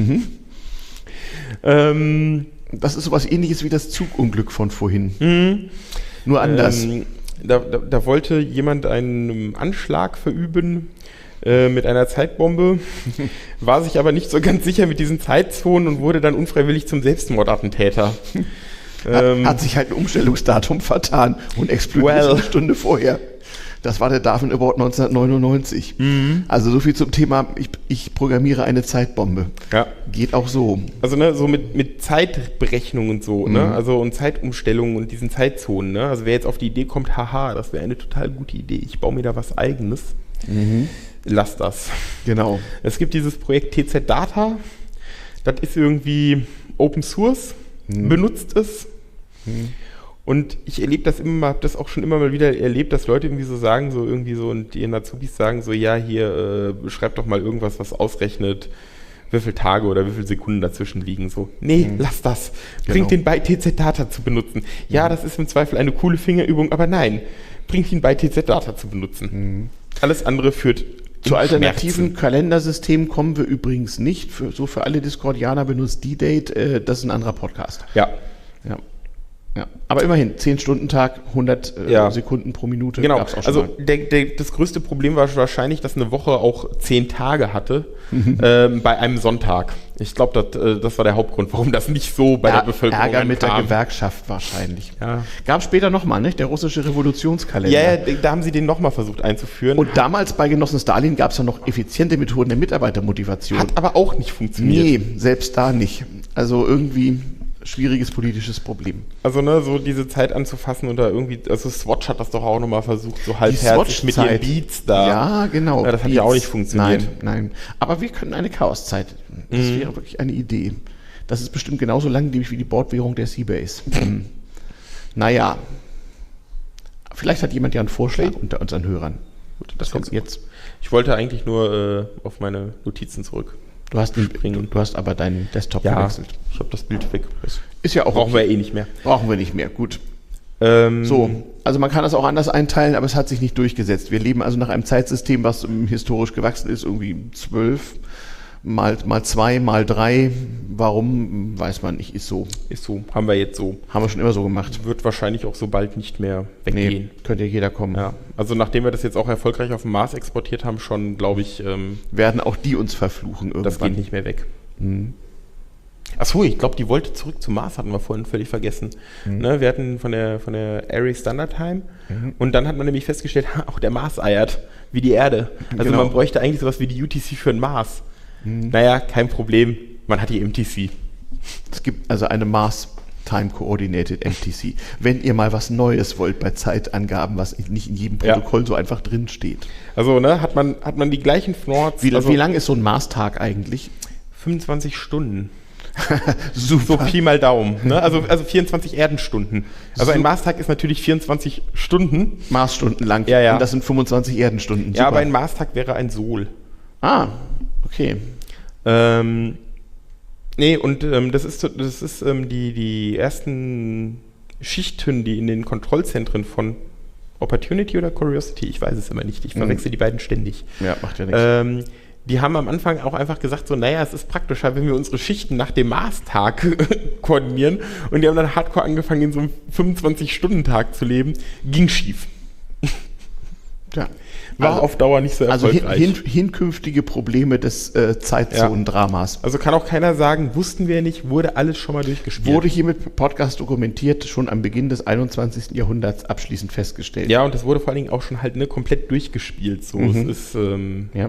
[SPEAKER 2] Das ist sowas ähnliches wie das Zugunglück von vorhin. Nur anders.
[SPEAKER 3] Da wollte jemand einen Anschlag verüben mit einer Zeitbombe, war sich aber nicht so ganz sicher mit diesen Zeitzonen und wurde dann unfreiwillig zum Selbstmordattentäter.
[SPEAKER 2] Hat sich halt ein Umstellungsdatum vertan und explodiert eine Stunde vorher. Das war der Darwin Award 1999. Also so viel zum Thema, ich programmiere eine Zeitbombe.
[SPEAKER 3] Ja.
[SPEAKER 2] Geht auch so.
[SPEAKER 3] Also ne, so mit Zeitberechnung und so, ne? Also und Zeitumstellungen und diesen Zeitzonen, ne? Also wer jetzt auf die Idee kommt, haha, das wäre eine total gute Idee, ich baue mir da was Eigenes, lass das.
[SPEAKER 2] Genau.
[SPEAKER 3] Es gibt dieses Projekt TZ Data, das ist irgendwie Open Source, benutzt es Und ich erlebe das immer, habe das auch schon immer mal wieder erlebt, dass Leute irgendwie so sagen, und die Azubis sagen so, ja, hier, schreib doch mal irgendwas, was ausrechnet, wie viele Tage oder wie viele Sekunden dazwischen liegen. So, nee, lass das. Bringt den bei TZ-Data zu benutzen. Ja, das ist im Zweifel eine coole Fingerübung, aber nein, bringt ihn bei TZ-Data zu benutzen. Alles andere führt
[SPEAKER 2] zu alternativen Kalendersystemen kommen wir übrigens nicht. Für alle Discordianer benutzt D-Date, das ist ein anderer Podcast.
[SPEAKER 3] Ja.
[SPEAKER 2] Aber immerhin, 10-Stunden-Tag, 100 Sekunden pro Minute.
[SPEAKER 3] Genau,
[SPEAKER 2] Gab's auch schon
[SPEAKER 3] also
[SPEAKER 2] mal.
[SPEAKER 3] das größte Problem war wahrscheinlich, dass eine Woche auch 10 Tage hatte bei einem Sonntag. Ich glaube, das war der Hauptgrund, warum das nicht so bei der Bevölkerung
[SPEAKER 2] Ärger mit der
[SPEAKER 3] ankam.
[SPEAKER 2] Gewerkschaft wahrscheinlich.
[SPEAKER 3] Ja.
[SPEAKER 2] Gab später nochmal, nicht? Der russische Revolutionskalender.
[SPEAKER 3] Ja, da haben sie den nochmal versucht einzuführen.
[SPEAKER 2] Und damals bei Genossen Stalin gab es ja noch effiziente Methoden der Mitarbeitermotivation.
[SPEAKER 3] Hat aber auch nicht funktioniert.
[SPEAKER 2] Nee, selbst da nicht. Also irgendwie schwieriges politisches Problem.
[SPEAKER 3] Also so diese Zeit anzufassen und da irgendwie, also Swatch hat das doch auch nochmal versucht, so halbherzig mit den Beats da.
[SPEAKER 2] Ja, genau.
[SPEAKER 3] Ja, das hat ja auch nicht funktioniert.
[SPEAKER 2] Nein. Aber wir können eine Chaoszeit. Das wäre wirklich eine Idee. Das ist bestimmt genauso langlebig wie die Bordwährung der Seabase. Naja. Vielleicht hat jemand ja einen Vorschlag unter unseren Hörern. Gut, das kommt jetzt.
[SPEAKER 3] Ich wollte eigentlich nur auf meine Notizen zurück.
[SPEAKER 2] Du hast aber deinen Desktop gewechselt.
[SPEAKER 3] Ich habe das Bild weg.
[SPEAKER 2] Ist ja auch
[SPEAKER 3] Brauchen wir nicht mehr.
[SPEAKER 2] Brauchen wir nicht mehr, gut. Also man kann das auch anders einteilen, aber es hat sich nicht durchgesetzt. Wir leben also nach einem Zeitsystem, was historisch gewachsen ist, irgendwie 12 mal 2 mal 3. Warum, weiß man nicht, ist so.
[SPEAKER 3] Ist so, haben wir jetzt so.
[SPEAKER 2] Haben wir schon immer so gemacht.
[SPEAKER 3] Wird wahrscheinlich auch so bald nicht mehr weggehen.
[SPEAKER 2] Könnte jeder kommen.
[SPEAKER 3] Ja. Also nachdem wir das jetzt auch erfolgreich auf dem Mars exportiert haben, schon, glaube ich,
[SPEAKER 2] werden auch die uns verfluchen irgendwann.
[SPEAKER 3] Das geht nicht mehr weg. Achso, ich glaube, die wollte zurück zum Mars, hatten wir vorhin völlig vergessen. Ne, wir hatten von der Airy Standard Time und dann hat man nämlich festgestellt, auch der Mars eiert, wie die Erde. Also man bräuchte eigentlich sowas wie die UTC für den Mars. Naja, kein Problem, man hat die MTC.
[SPEAKER 2] Es gibt also eine Mars Time Coordinated MTC. Wenn ihr mal was Neues wollt bei Zeitangaben, was nicht in jedem Protokoll so einfach drin steht.
[SPEAKER 3] Also hat man die gleichen Fnords.
[SPEAKER 2] Wie lang ist so ein Mars-Tag eigentlich?
[SPEAKER 3] 25 Stunden.
[SPEAKER 2] Super.
[SPEAKER 3] So Pi mal Daumen. Ne? Also 24 Erdenstunden. Also ein Marstag ist natürlich 24 Stunden.
[SPEAKER 2] Marsstunden lang.
[SPEAKER 3] Ja.
[SPEAKER 2] Und das sind 25 Erdenstunden.
[SPEAKER 3] Super. Ja, aber ein Marstag wäre ein Sol.
[SPEAKER 2] Ah, okay.
[SPEAKER 3] Nee, und das ist die ersten Schichten, die in den Kontrollzentren von Opportunity oder Curiosity, ich weiß es immer nicht, ich verwechsel die beiden ständig.
[SPEAKER 2] Ja, macht ja nichts.
[SPEAKER 3] Die haben am Anfang auch einfach gesagt, so, naja, es ist praktischer, wenn wir unsere Schichten nach dem Marstag koordinieren. Und die haben dann hardcore angefangen, in so einem 25-Stunden-Tag zu leben. Ging schief.
[SPEAKER 2] Ja.
[SPEAKER 3] War auf Dauer nicht so erfolgreich.
[SPEAKER 2] Also hinkünftige Probleme des Zeitzonendramas.
[SPEAKER 3] Also kann auch keiner sagen, wussten wir nicht, wurde alles schon mal durchgespielt.
[SPEAKER 2] Wurde hier mit Podcast dokumentiert, schon am Beginn des 21. Jahrhunderts abschließend festgestellt.
[SPEAKER 3] Ja, und das wurde vor allen Dingen auch schon halt komplett durchgespielt. So, es ist,
[SPEAKER 2] ja.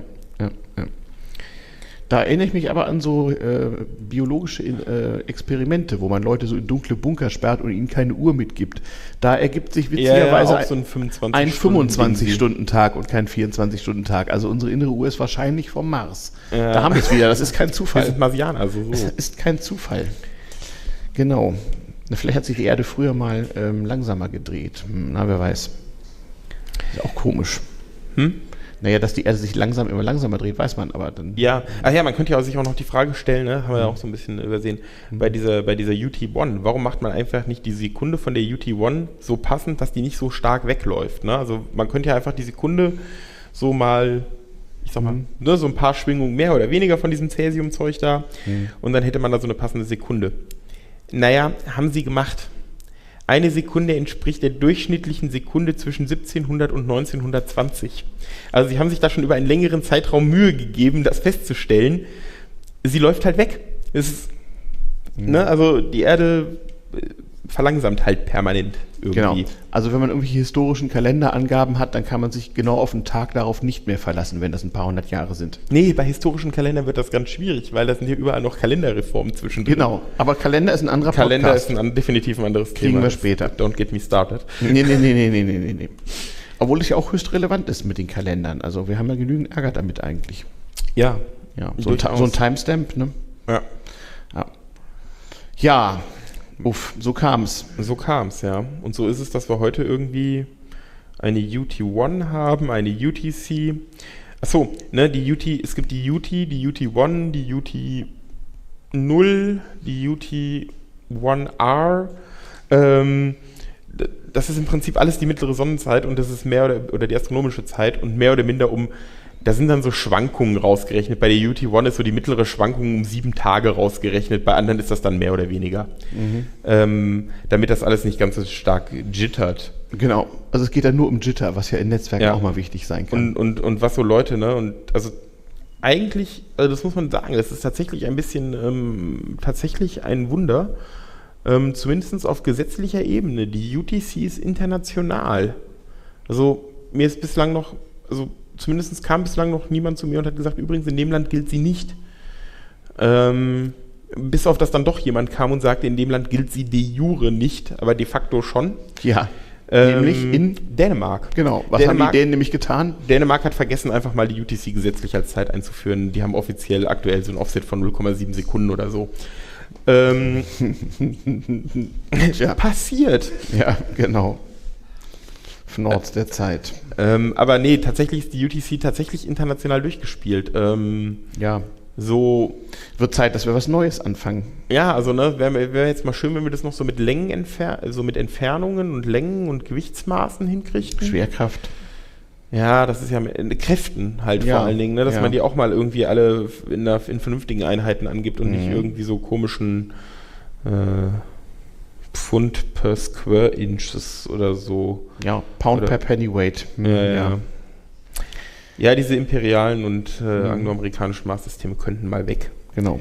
[SPEAKER 2] Da erinnere ich mich aber an so biologische Experimente, wo man Leute so in dunkle Bunker sperrt und ihnen keine Uhr mitgibt. Da ergibt sich witzigerweise
[SPEAKER 3] so ein
[SPEAKER 2] 25-Stunden-Tag und kein 24-Stunden-Tag. Also unsere innere Uhr ist wahrscheinlich vom Mars. Da haben wir es wieder, das ist kein Zufall.
[SPEAKER 3] Wir sind Marsianer, also so.
[SPEAKER 2] Das ist kein Zufall. Genau. Vielleicht hat sich die Erde früher mal langsamer gedreht. Na, wer weiß. Ist auch komisch. Naja, dass die Erde sich immer langsamer dreht, weiß man, aber dann...
[SPEAKER 3] Ja, man könnte ja sich auch noch die Frage stellen, ne? Haben wir ja auch so ein bisschen übersehen, bei dieser UT1, warum macht man einfach nicht die Sekunde von der UT1 so passend, dass die nicht so stark wegläuft, ne? Also man könnte ja einfach die Sekunde so mal, ich sag mal, ne, so ein paar Schwingungen mehr oder weniger von diesem Cäsium-Zeug da und dann hätte man da so eine passende Sekunde. Naja, haben sie gemacht. Eine Sekunde entspricht der durchschnittlichen Sekunde zwischen 1700 und 1920. Also sie haben sich da schon über einen längeren Zeitraum Mühe gegeben, das festzustellen. Sie läuft halt weg. Also die Erde verlangsamt halt permanent irgendwie.
[SPEAKER 2] Genau. Also wenn man irgendwelche historischen Kalenderangaben hat, dann kann man sich genau auf den Tag darauf nicht mehr verlassen, wenn das ein paar hundert Jahre sind.
[SPEAKER 3] Nee, bei historischen Kalendern wird das ganz schwierig, weil da sind hier überall noch Kalenderreformen zwischendrin.
[SPEAKER 2] Genau, aber Kalender ist ein anderer
[SPEAKER 3] Kalender
[SPEAKER 2] Podcast.
[SPEAKER 3] ist definitiv ein anderes Thema.
[SPEAKER 2] Kriegen wir später.
[SPEAKER 3] Don't get me started.
[SPEAKER 2] Nee. Obwohl es ja auch höchst relevant ist mit den Kalendern. Also wir haben ja genügend Ärger damit eigentlich.
[SPEAKER 3] Ja.
[SPEAKER 2] So ein Timestamp, ne?
[SPEAKER 3] Ja.
[SPEAKER 2] Ja, Uff, so kam's.
[SPEAKER 3] So kam es, ja. Und so ist es, dass wir heute irgendwie eine UT1 haben, eine UTC. Achso, ne, es gibt die UT, die UT1, die UT0, die UT1R. Das ist im Prinzip alles die mittlere Sonnenzeit und das ist oder die astronomische Zeit und mehr oder minder da sind dann so Schwankungen rausgerechnet. Bei der UT1 ist so die mittlere Schwankung um 7 Tage rausgerechnet, bei anderen ist das dann mehr oder weniger. Damit das alles nicht ganz so stark jittert.
[SPEAKER 2] Genau, also es geht dann nur um Jitter, was ja in Netzwerken auch mal wichtig sein kann.
[SPEAKER 3] Und was so Leute, ne, und also eigentlich, also das muss man sagen, das ist tatsächlich ein bisschen, tatsächlich ein Wunder, zumindest auf gesetzlicher Ebene. Die UTC ist international. Also mir ist bislang noch, also zumindest kam bislang noch niemand zu mir und hat gesagt, übrigens in dem Land gilt sie nicht. Bis auf das dann doch jemand kam und sagte, in dem Land gilt sie de jure nicht, aber de facto schon.
[SPEAKER 2] Ja, nämlich in
[SPEAKER 3] Dänemark.
[SPEAKER 2] Genau, was haben die Dänen nämlich getan?
[SPEAKER 3] Dänemark hat vergessen, einfach mal die UTC gesetzlich als Zeit einzuführen. Die haben offiziell aktuell so ein Offset von 0,7 Sekunden oder so. Passiert.
[SPEAKER 2] Ja, genau. Nords der Zeit.
[SPEAKER 3] Aber nee, tatsächlich ist die UTC tatsächlich international durchgespielt.
[SPEAKER 2] Ja.
[SPEAKER 3] So.
[SPEAKER 2] Wird Zeit, dass wir was Neues anfangen.
[SPEAKER 3] Ja, also ne, wäre jetzt mal schön, wenn wir das noch so mit mit Entfernungen und Längen und Gewichtsmaßen hinkriegen.
[SPEAKER 2] Schwerkraft.
[SPEAKER 3] Ja, das ist ja mit Kräften halt vor allen Dingen, ne, dass man die auch mal irgendwie alle in vernünftigen Einheiten angibt und nicht irgendwie so komischen Pfund per Square Inches oder so.
[SPEAKER 2] Ja, Pound per Pennyweight.
[SPEAKER 3] Ja. Ja, diese imperialen und angloamerikanischen Maßsysteme könnten mal weg.
[SPEAKER 2] Genau.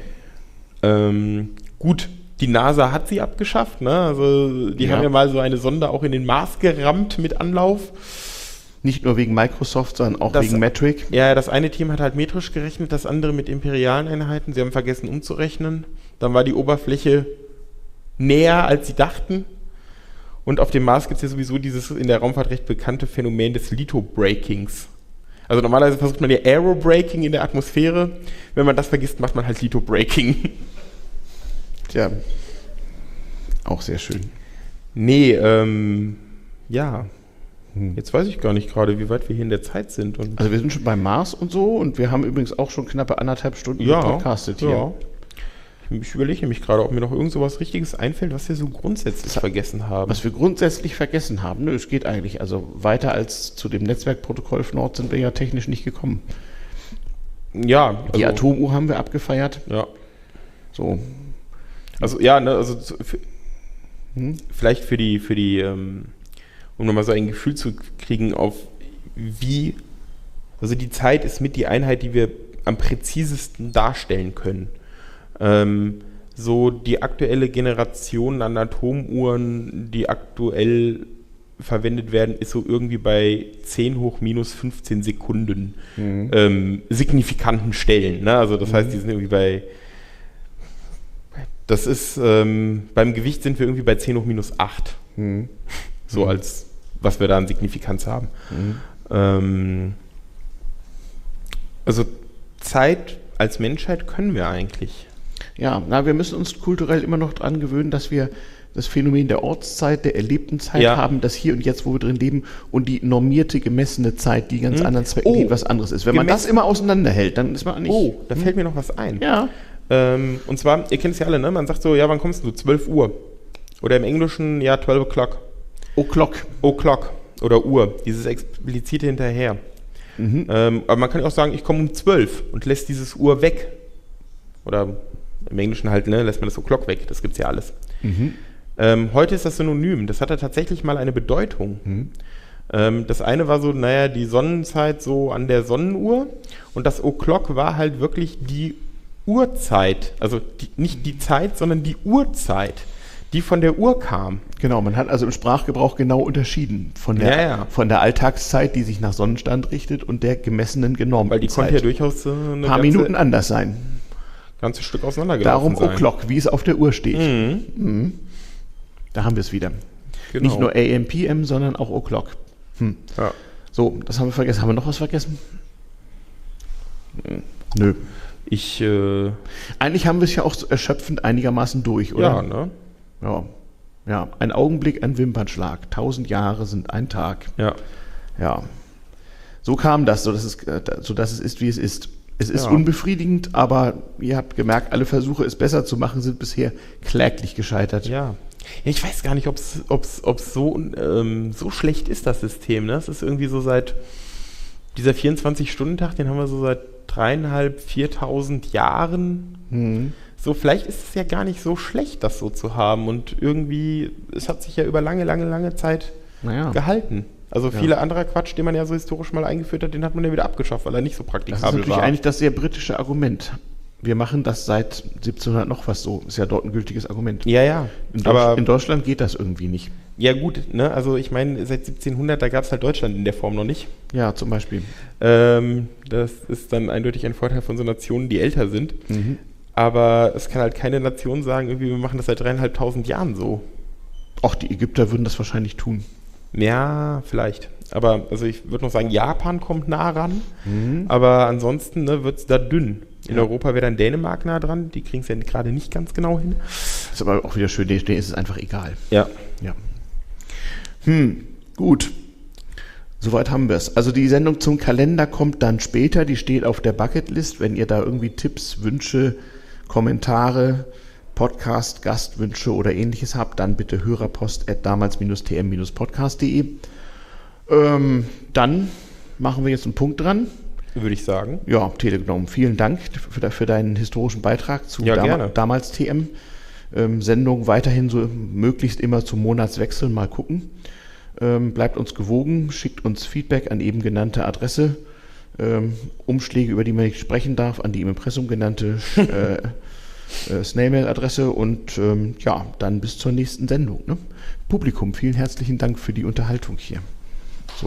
[SPEAKER 3] Gut, die NASA hat sie abgeschafft, ne? Also die haben ja mal so eine Sonde auch in den Mars gerammt mit Anlauf.
[SPEAKER 2] Nicht nur wegen Microsoft, sondern auch wegen Metric.
[SPEAKER 3] Ja, das eine Team hat halt metrisch gerechnet, das andere mit imperialen Einheiten. Sie haben vergessen umzurechnen. Dann war die Oberfläche näher, als sie dachten. Und auf dem Mars gibt es ja sowieso dieses in der Raumfahrt recht bekannte Phänomen des Litho-Breakings. Also normalerweise versucht man ja Aerobraking in der Atmosphäre. Wenn man das vergisst, macht man halt Litho-Breaking.
[SPEAKER 2] Tja, auch sehr schön.
[SPEAKER 3] Nee, ja. Jetzt weiß ich gar nicht gerade, wie weit wir hier in der Zeit sind.
[SPEAKER 2] Also wir sind schon beim Mars und so und wir haben übrigens auch schon knappe 1,5 Stunden gepodcastet hier.
[SPEAKER 3] Ja. Ich überlege nämlich gerade, ob mir noch irgend so was Richtiges einfällt, was wir so grundsätzlich vergessen haben.
[SPEAKER 2] Was wir grundsätzlich vergessen haben? Nö, es geht eigentlich. Also weiter als zu dem Netzwerkprotokoll von Nord sind wir ja technisch nicht gekommen.
[SPEAKER 3] Ja. Also,
[SPEAKER 2] die Atomuhr haben wir abgefeiert.
[SPEAKER 3] Ja.
[SPEAKER 2] So.
[SPEAKER 3] Also ja, ne, also vielleicht für die um nochmal so ein Gefühl zu kriegen auf also die Zeit ist mit die Einheit, die wir am präzisesten darstellen können. So die aktuelle Generation an Atomuhren, die aktuell verwendet werden, ist so irgendwie bei 10 hoch minus 15 Sekunden signifikanten Stellen. Ne? Also das heißt, die sind irgendwie beim Gewicht sind wir irgendwie bei 10 hoch minus 8. So als was wir da an Signifikanz haben. Also Zeit als Menschheit können wir eigentlich.
[SPEAKER 2] Ja, wir müssen uns kulturell immer noch dran gewöhnen, dass wir das Phänomen der Ortszeit, der erlebten Zeit haben, das Hier und Jetzt, wo wir drin leben, und die normierte, gemessene Zeit, die ganz anderen Zwecken dient, was anderes ist. Wenn man das immer auseinanderhält, dann ist man nicht...
[SPEAKER 3] Oh, da fällt mir noch was ein.
[SPEAKER 2] Ja.
[SPEAKER 3] Und zwar, ihr kennt es ja alle, ne? Man sagt so, ja, wann kommst du? 12 Uhr. Oder im Englischen, ja, 12 o'clock. O'clock oder Uhr, dieses explizite hinterher. Aber man kann auch sagen, ich komme um 12 und lässt dieses Uhr weg. Oder im Englischen halt, ne, lässt man das O'clock weg, das gibt's ja alles. Heute ist das Synonym, das hatte tatsächlich mal eine Bedeutung. Das eine war so, naja, die Sonnenzeit so an der Sonnenuhr und das O'clock war halt wirklich die Uhrzeit, also nicht die Zeit, sondern die Uhrzeit, die von der Uhr kam.
[SPEAKER 2] Genau, man hat also im Sprachgebrauch genau unterschieden von der Alltagszeit, die sich nach Sonnenstand richtet, und der gemessenen genormten
[SPEAKER 3] Weil die
[SPEAKER 2] Zeit.
[SPEAKER 3] konnte ja durchaus
[SPEAKER 2] ein paar Minuten anders sein.
[SPEAKER 3] Ganzes Stück auseinandergelaufen
[SPEAKER 2] Darum O'Clock, wie es auf der Uhr steht. Da haben wir es wieder.
[SPEAKER 3] Genau.
[SPEAKER 2] Nicht nur AM, PM, sondern auch O'Clock.
[SPEAKER 3] Ja.
[SPEAKER 2] So, das haben wir vergessen. Haben wir noch was vergessen? Nö.
[SPEAKER 3] Eigentlich
[SPEAKER 2] haben wir es ja auch erschöpfend einigermaßen durch, oder?
[SPEAKER 3] Ja, ne?
[SPEAKER 2] Ja, ein Augenblick, ein Wimpernschlag. 1000 Jahre sind ein Tag.
[SPEAKER 3] Ja.
[SPEAKER 2] Ja. So kam das, sodass es ist, wie es ist. Es ist unbefriedigend, aber ihr habt gemerkt, alle Versuche, es besser zu machen, sind bisher kläglich gescheitert.
[SPEAKER 3] Ja. Ich weiß gar nicht, ob es so schlecht ist, das System. Ne? Es ist irgendwie so seit dieser 24-Stunden-Tag, den haben wir so seit 3.500, 4.000 Jahren. So, vielleicht ist es ja gar nicht so schlecht, das so zu haben. Und irgendwie, es hat sich ja über lange Zeit gehalten. Also viele anderer Quatsch, den man ja so historisch mal eingeführt hat, den hat man ja wieder abgeschafft, weil er nicht so praktikabel war.
[SPEAKER 2] Das ist natürlich eigentlich das sehr britische Argument. Wir machen das seit 1700 noch was so. Ist ja dort ein gültiges Argument.
[SPEAKER 3] Ja.
[SPEAKER 2] In Deutschland geht das irgendwie nicht.
[SPEAKER 3] Ja gut, ne? Also ich meine, seit 1700, da gab es halt Deutschland in der Form noch nicht.
[SPEAKER 2] Ja, zum Beispiel.
[SPEAKER 3] Das ist dann eindeutig ein Vorteil von so Nationen, die älter sind. Aber es kann halt keine Nation sagen, irgendwie, wir machen das seit 3.500 Jahren so.
[SPEAKER 2] Auch die Ägypter würden das wahrscheinlich tun.
[SPEAKER 3] Ja, vielleicht. Aber also ich würde noch sagen, Japan kommt nah ran. Aber ansonsten wird es da dünn. In Europa wäre dann Dänemark nah dran. Die kriegen es ja gerade nicht ganz genau hin.
[SPEAKER 2] Ist aber auch wieder schön, denen ist es einfach egal.
[SPEAKER 3] Ja.
[SPEAKER 2] Gut. Soweit haben wir es. Also die Sendung zum Kalender kommt dann später. Die steht auf der Bucketlist. Wenn ihr da irgendwie Tipps, Wünsche, Kommentare, Podcast, Gastwünsche oder ähnliches habt, dann bitte hörerpost@damals-tm-podcast.de. Dann machen wir jetzt einen Punkt dran.
[SPEAKER 3] Würde ich sagen.
[SPEAKER 2] Ja, Telegram, vielen Dank für deinen historischen Beitrag zu damals TM. Sendung weiterhin so möglichst immer zum Monatswechsel, mal gucken. Bleibt uns gewogen, schickt uns Feedback an eben genannte Adresse. Umschläge, über die man nicht sprechen darf, an die im Impressum genannte Snailmail-Adresse und dann bis zur nächsten Sendung. Ne? Publikum, vielen herzlichen Dank für die Unterhaltung hier. So.